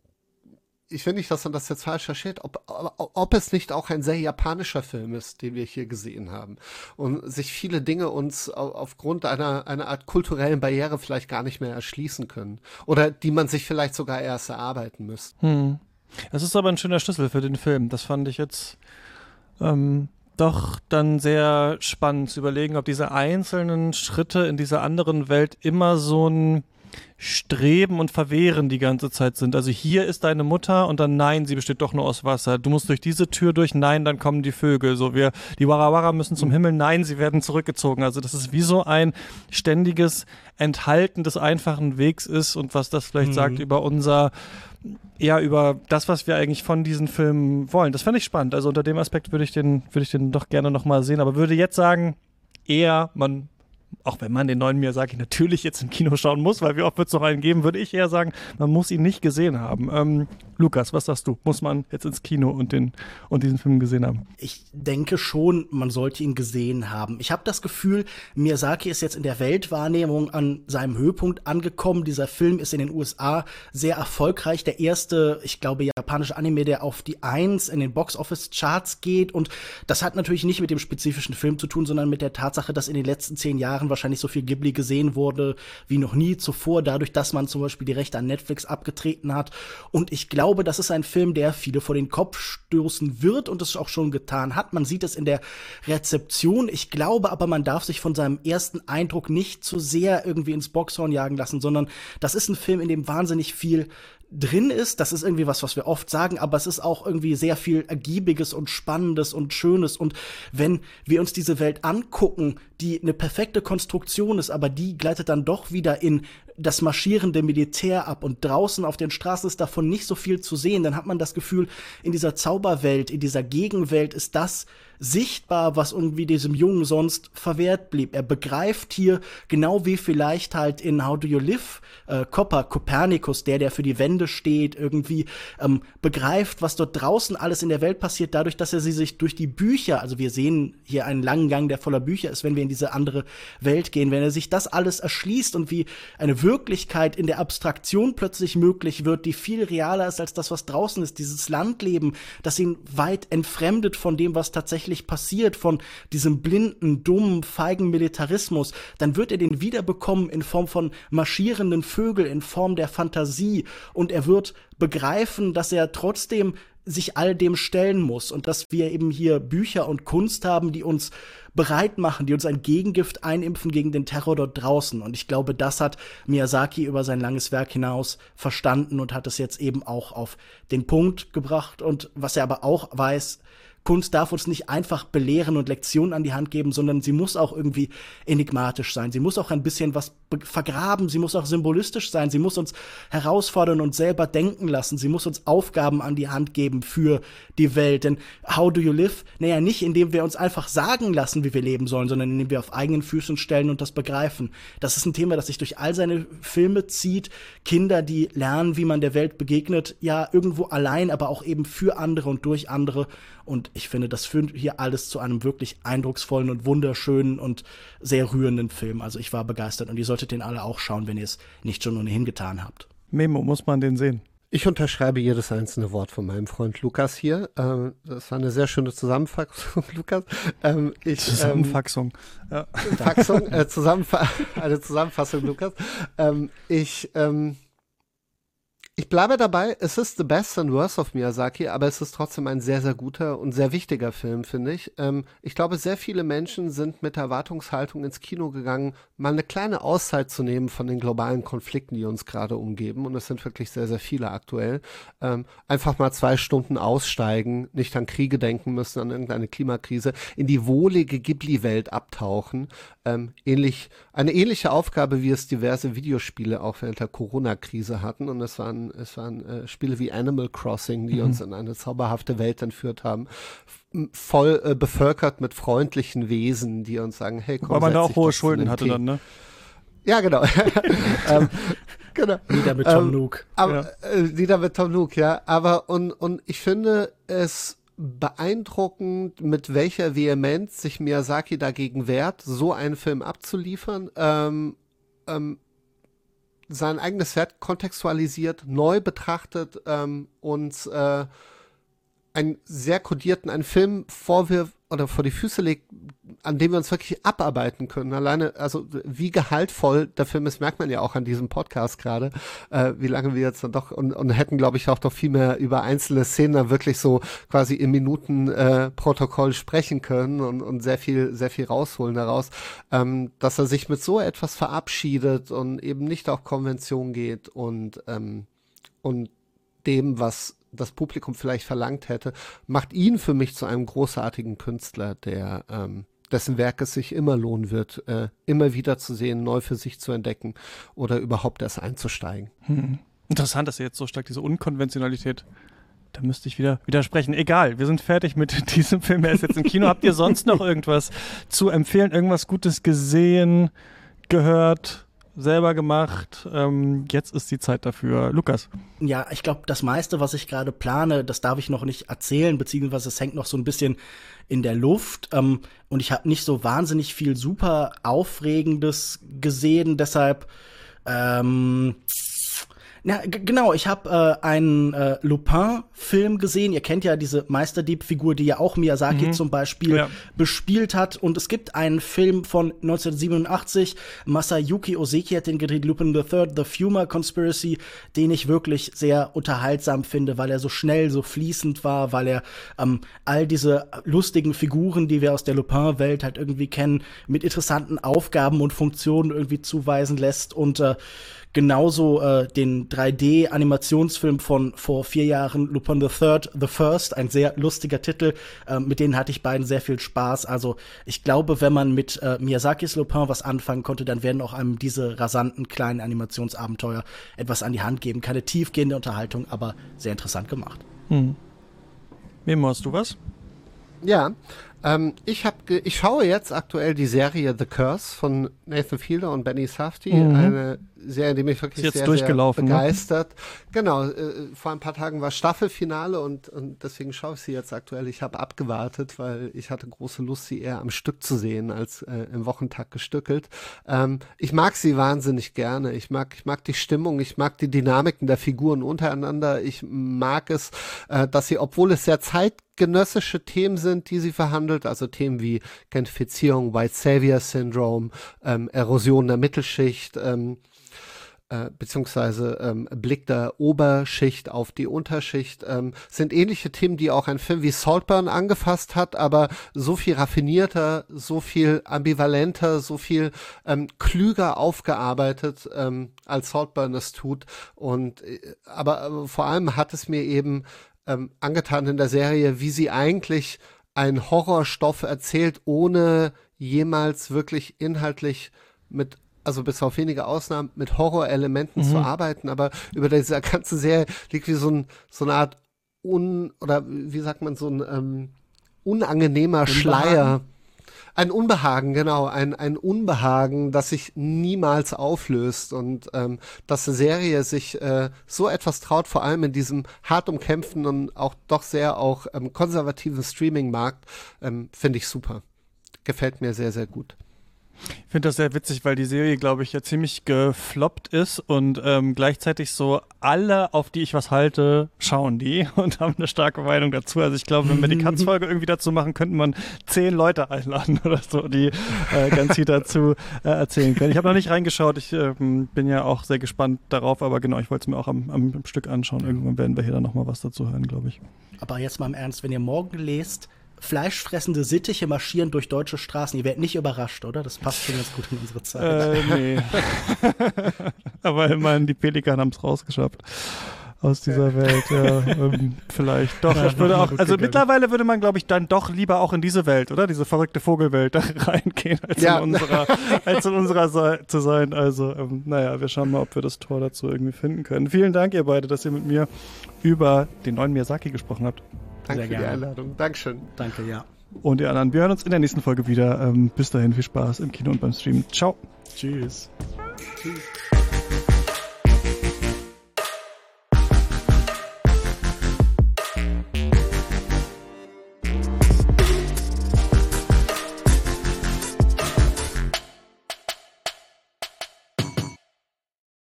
B: ich finde nicht, dass man das jetzt falsch versteht, ob, ob es nicht auch ein sehr japanischer Film ist, den wir hier gesehen haben und sich viele Dinge uns aufgrund einer, einer Art kulturellen Barriere vielleicht gar nicht mehr erschließen können oder die man sich vielleicht sogar erst erarbeiten müsste.
A: Hm. Das ist aber ein schöner Schlüssel für den Film. Das fand ich jetzt ähm, doch dann sehr spannend zu überlegen, ob diese einzelnen Schritte in dieser anderen Welt immer so ein Streben und Verwehren die ganze Zeit sind. Also hier ist deine Mutter und dann nein, sie besteht doch nur aus Wasser. Du musst durch diese Tür durch, nein, dann kommen die Vögel. So, wir, die Warawara müssen zum Himmel, nein, sie werden zurückgezogen. Also das ist wie so ein ständiges Enthalten des einfachen Wegs ist und was das vielleicht mhm. sagt über unser, ja, über das, was wir eigentlich von diesen Filmen wollen. Das fand ich spannend. Also unter dem Aspekt würde ich den, würde ich den doch gerne nochmal sehen, aber würde jetzt sagen, eher, man auch wenn man den neuen Miyazaki natürlich jetzt im Kino schauen muss, weil wie oft wird es noch einen geben, würde ich eher sagen, man muss ihn nicht gesehen haben. Ähm, Lukas, was sagst du? Muss man jetzt ins Kino und, den, und diesen Film gesehen haben?
C: Ich denke schon, man sollte ihn gesehen haben. Ich habe das Gefühl, Miyazaki ist jetzt in der Weltwahrnehmung an seinem Höhepunkt angekommen. Dieser Film ist in den U S A sehr erfolgreich. Der erste, ich glaube, japanische Anime, der auf die Eins in den Box-Office-Charts geht. Und das hat natürlich nicht mit dem spezifischen Film zu tun, sondern mit der Tatsache, dass in den letzten zehn Jahren wahrscheinlich so viel Ghibli gesehen wurde wie noch nie zuvor, dadurch, dass man zum Beispiel die Rechte an Netflix abgetreten hat. Und ich glaube, das ist ein Film, der viele vor den Kopf stoßen wird und es auch schon getan hat. Man sieht es in der Rezeption. Ich glaube aber, man darf sich von seinem ersten Eindruck nicht zu sehr irgendwie ins Boxhorn jagen lassen, sondern das ist ein Film, in dem wahnsinnig viel drin ist. Das ist irgendwie was, was wir oft sagen, aber es ist auch irgendwie sehr viel Ergiebiges und Spannendes und Schönes. Und wenn wir uns diese Welt angucken, die eine perfekte Konstruktion ist, aber die gleitet dann doch wieder in das marschierende Militär ab und draußen auf den Straßen ist davon nicht so viel zu sehen, dann hat man das Gefühl, in dieser Zauberwelt, in dieser Gegenwelt ist das sichtbar, was irgendwie diesem Jungen sonst verwehrt blieb. Er begreift hier, genau wie vielleicht halt in How Do You Live, äh, Copper, Kopernikus, der, der für die Wende steht, irgendwie ähm, begreift, was dort draußen alles in der Welt passiert, dadurch, dass er sie sich durch die Bücher, also wir sehen hier einen langen Gang, der voller Bücher ist, wenn wir in diese andere Welt gehen, wenn er sich das alles erschließt und wie eine Wirklichkeit in der Abstraktion plötzlich möglich wird, die viel realer ist als das, was draußen ist, dieses Landleben, das ihn weit entfremdet von dem, was tatsächlich passiert, von diesem blinden, dummen, feigen Militarismus, dann wird er den wiederbekommen in Form von marschierenden Vögeln, in Form der Fantasie, und er wird begreifen, dass er trotzdem sich all dem stellen muss und dass wir eben hier Bücher und Kunst haben, die uns bereit machen, die uns ein Gegengift einimpfen gegen den Terror dort draußen. Und ich glaube, das hat Miyazaki über sein langes Werk hinaus verstanden und hat es jetzt eben auch auf den Punkt gebracht. Und was er aber auch weiß, Kunst darf uns nicht einfach belehren und Lektionen an die Hand geben, sondern sie muss auch irgendwie enigmatisch sein. Sie muss auch ein bisschen was vergraben, sie muss auch symbolistisch sein, sie muss uns herausfordern und selber denken lassen, sie muss uns Aufgaben an die Hand geben für die Welt. Denn How Do You Live? Naja, nicht indem wir uns einfach sagen lassen, wie wir leben sollen, sondern indem wir auf eigenen Füßen stellen und das begreifen. Das ist ein Thema, das sich durch all seine Filme zieht. Kinder, die lernen, wie man der Welt begegnet, ja, irgendwo allein, aber auch eben für andere und durch andere. Und ich finde, das führt hier alles zu einem wirklich eindrucksvollen und wunderschönen und sehr rührenden Film. Also ich war begeistert und ihr solltet den alle auch schauen, wenn ihr es nicht schon ohnehin getan habt.
A: Memo, muss man den sehen?
B: Ich unterschreibe jedes einzelne Wort von meinem Freund Lukas hier. Ähm, das war eine sehr schöne Zusammenfassung, Lukas. Ähm, ich,
A: Zusammenfassung.
B: Ähm, ja. Faxung, äh, Zusammenfa- eine Zusammenfassung, Lukas. Ähm, ich ähm, Ich bleibe dabei, es ist the best and worst of Miyazaki, aber es ist trotzdem ein sehr, sehr guter und sehr wichtiger Film, finde ich. Ähm, ich glaube, sehr viele Menschen sind mit der Erwartungshaltung ins Kino gegangen, mal eine kleine Auszeit zu nehmen von den globalen Konflikten, die uns gerade umgeben. Und es sind wirklich sehr, sehr viele aktuell. Ähm, einfach mal zwei Stunden aussteigen, nicht an Kriege denken müssen, an irgendeine Klimakrise, in die wohlige Ghibli-Welt abtauchen. Ähm, ähnlich, eine ähnliche Aufgabe, wie es diverse Videospiele auch während der Corona-Krise hatten. Und es waren Es waren äh, Spiele wie Animal Crossing, die mhm. uns in eine zauberhafte Welt entführt haben. F- voll äh, bevölkert mit freundlichen Wesen, die uns sagen, hey, komm,
A: weil man da auch hohe
B: doch
A: Schulden hatte
B: Tee.
A: Dann, ne?
B: Ja, genau. ähm, genau.
C: Nieder mit Tom
B: ähm,
C: Nook.
B: Aber, ja. äh, nieder mit Tom Nook, ja. Aber, und, und ich finde es beeindruckend, mit welcher Vehemenz sich Miyazaki dagegen wehrt, so einen Film abzuliefern. Ähm, ähm, sein eigenes Werk kontextualisiert, neu betrachtet ähm, und äh, einen sehr kodierten, einen Film vorwirft oder vor die Füße legt, an dem wir uns wirklich abarbeiten können. Alleine, also wie gehaltvoll der Film ist, merkt man ja auch an diesem Podcast gerade, äh, wie lange wir jetzt dann doch und, und hätten, glaube ich, auch doch viel mehr über einzelne Szenen dann wirklich so quasi im Minutenprotokoll äh, sprechen können und, und sehr viel, sehr viel rausholen daraus, ähm, dass er sich mit so etwas verabschiedet und eben nicht auf Konvention geht und, ähm, und dem, was das Publikum vielleicht verlangt hätte, macht ihn für mich zu einem großartigen Künstler, der ähm, dessen Werk es sich immer lohnen wird, äh, immer wieder zu sehen, neu für sich zu entdecken oder überhaupt erst einzusteigen.
A: Hm. Interessant, dass ihr jetzt so stark diese Unkonventionalität, da müsste ich wieder widersprechen. Egal, wir sind fertig mit diesem Film, er ist jetzt im Kino. Habt ihr sonst noch irgendwas zu empfehlen, irgendwas Gutes gesehen, gehört, selber gemacht? Ähm, jetzt ist die Zeit dafür. Lukas?
C: Ja, ich glaube, das meiste, was ich gerade plane, das darf ich noch nicht erzählen, beziehungsweise es hängt noch so ein bisschen in der Luft. Ähm, und ich habe nicht so wahnsinnig viel super Aufregendes gesehen, deshalb ähm Na, g- genau, ich habe äh, einen äh, Lupin-Film gesehen. Ihr kennt ja diese Meisterdieb-Figur, die ja auch Miyazaki
A: Mhm.
C: zum Beispiel
A: Ja.
C: bespielt hat. Und es gibt einen Film von neunzehnhundertsiebenundachtzig, Masayuki Ozeki hat den gedreht, Lupin the Third, The Fuma Conspiracy, den ich wirklich sehr unterhaltsam finde, weil er so schnell, so fließend war, weil er ähm, all diese lustigen Figuren, die wir aus der Lupin-Welt halt irgendwie kennen, mit interessanten Aufgaben und Funktionen irgendwie zuweisen lässt. Und äh, genauso äh, den drei D-Animationsfilm von vor vier Jahren, Lupin the Third, The First, ein sehr lustiger Titel. Äh, mit denen hatte ich beiden sehr viel Spaß. Also ich glaube, wenn man mit äh, Miyazakis Lupin was anfangen konnte, dann werden auch einem diese rasanten kleinen Animationsabenteuer etwas an die Hand geben. Keine tiefgehende Unterhaltung, aber sehr interessant gemacht.
A: Hm. Memo, hast du was?
B: Ja, ähm, ich hab ge- ich schaue jetzt aktuell die Serie The Curse von Nathan Fielder und Benny Safdie,
A: Mhm.
B: eine Serie, die mich wirklich
A: Ist jetzt
B: sehr, sehr
A: durchgelaufen, ne?
B: begeistert. Genau, äh, vor ein paar Tagen war Staffelfinale und, und deswegen schaue ich sie jetzt aktuell. Ich habe abgewartet, weil ich hatte große Lust, sie eher am Stück zu sehen, als äh, im Wochentag gestückelt. Ähm, ich mag sie wahnsinnig gerne. Ich mag, ich mag die Stimmung, ich mag die Dynamiken der Figuren untereinander. Ich mag es, äh, dass sie, obwohl es sehr zeitgenössische Themen sind, die sie verhandelt, also Themen wie Gentrifizierung, White Savior Syndrome, ähm, Erosion der Mittelschicht, ähm, äh, beziehungsweise ähm, Blick der Oberschicht auf die Unterschicht, ähm, sind ähnliche Themen, die auch ein Film wie Saltburn angefasst hat, aber so viel raffinierter, so viel ambivalenter, so viel ähm, klüger aufgearbeitet, ähm, als Saltburn es tut. Und äh, aber, aber vor allem hat es mir eben ähm, angetan in der Serie, wie sie eigentlich einen Horrorstoff erzählt, ohne jemals wirklich inhaltlich mit, also bis auf wenige Ausnahmen, mit Horrorelementen
A: Mhm.
B: zu arbeiten, aber über dieser ganze Serie liegt wie so, ein, so eine Art un, oder wie sagt man, so ein ähm, unangenehmer
C: Unbehagen?
B: Schleier. Ein Unbehagen, genau, ein, ein Unbehagen, das sich niemals auflöst und ähm, dass eine Serie sich äh, so etwas traut, vor allem in diesem hart umkämpften und auch doch sehr auch ähm, konservativen Streaming-Markt, ähm, finde ich super. Gefällt mir sehr, sehr gut.
A: Ich finde das sehr witzig, weil die Serie, glaube ich, ja ziemlich gefloppt ist und ähm, gleichzeitig so alle, auf die ich was halte, schauen die und haben eine starke Meinung dazu. Also ich glaube, wenn wir die Katz-Folge irgendwie dazu machen, könnten man zehn Leute einladen oder so, die äh, ganz viel dazu äh, erzählen können. Ich habe noch nicht reingeschaut, ich ähm, bin ja auch sehr gespannt darauf, aber genau, ich wollte es mir auch am, am, am Stück anschauen. Irgendwann werden wir hier dann nochmal was dazu hören, glaube ich.
C: Aber jetzt mal im Ernst, wenn ihr morgen lest, fleischfressende Sittiche marschieren durch deutsche Straßen, ihr werdet nicht überrascht, oder? Das passt schon ganz gut in unsere Zeit.
A: Äh, nee. Aber immerhin, die Pelikan haben es rausgeschafft aus dieser Welt. Ja, ähm, vielleicht doch.
C: Ja,
A: Ich würde
C: noch mal
A: auch,
C: gut
A: also
C: gegangen.
A: mittlerweile würde man, glaube ich, dann doch lieber auch in diese Welt, oder? Diese verrückte Vogelwelt da reingehen, als
B: Ja.
A: in unserer, als in unserer se- zu sein. Also, ähm, naja, wir schauen mal, ob wir das Tor dazu irgendwie finden können. Vielen Dank, ihr beide, dass ihr mit mir über den neuen Miyazaki gesprochen habt.
B: Danke
C: Sehr
B: für die
C: gerne.
B: Einladung. Dankeschön.
C: Danke, ja.
A: Und ihr anderen, wir hören uns in der nächsten Folge wieder. Ähm, bis dahin, viel Spaß im Kino und beim Stream. Ciao.
C: Tschüss.
B: Tschüss.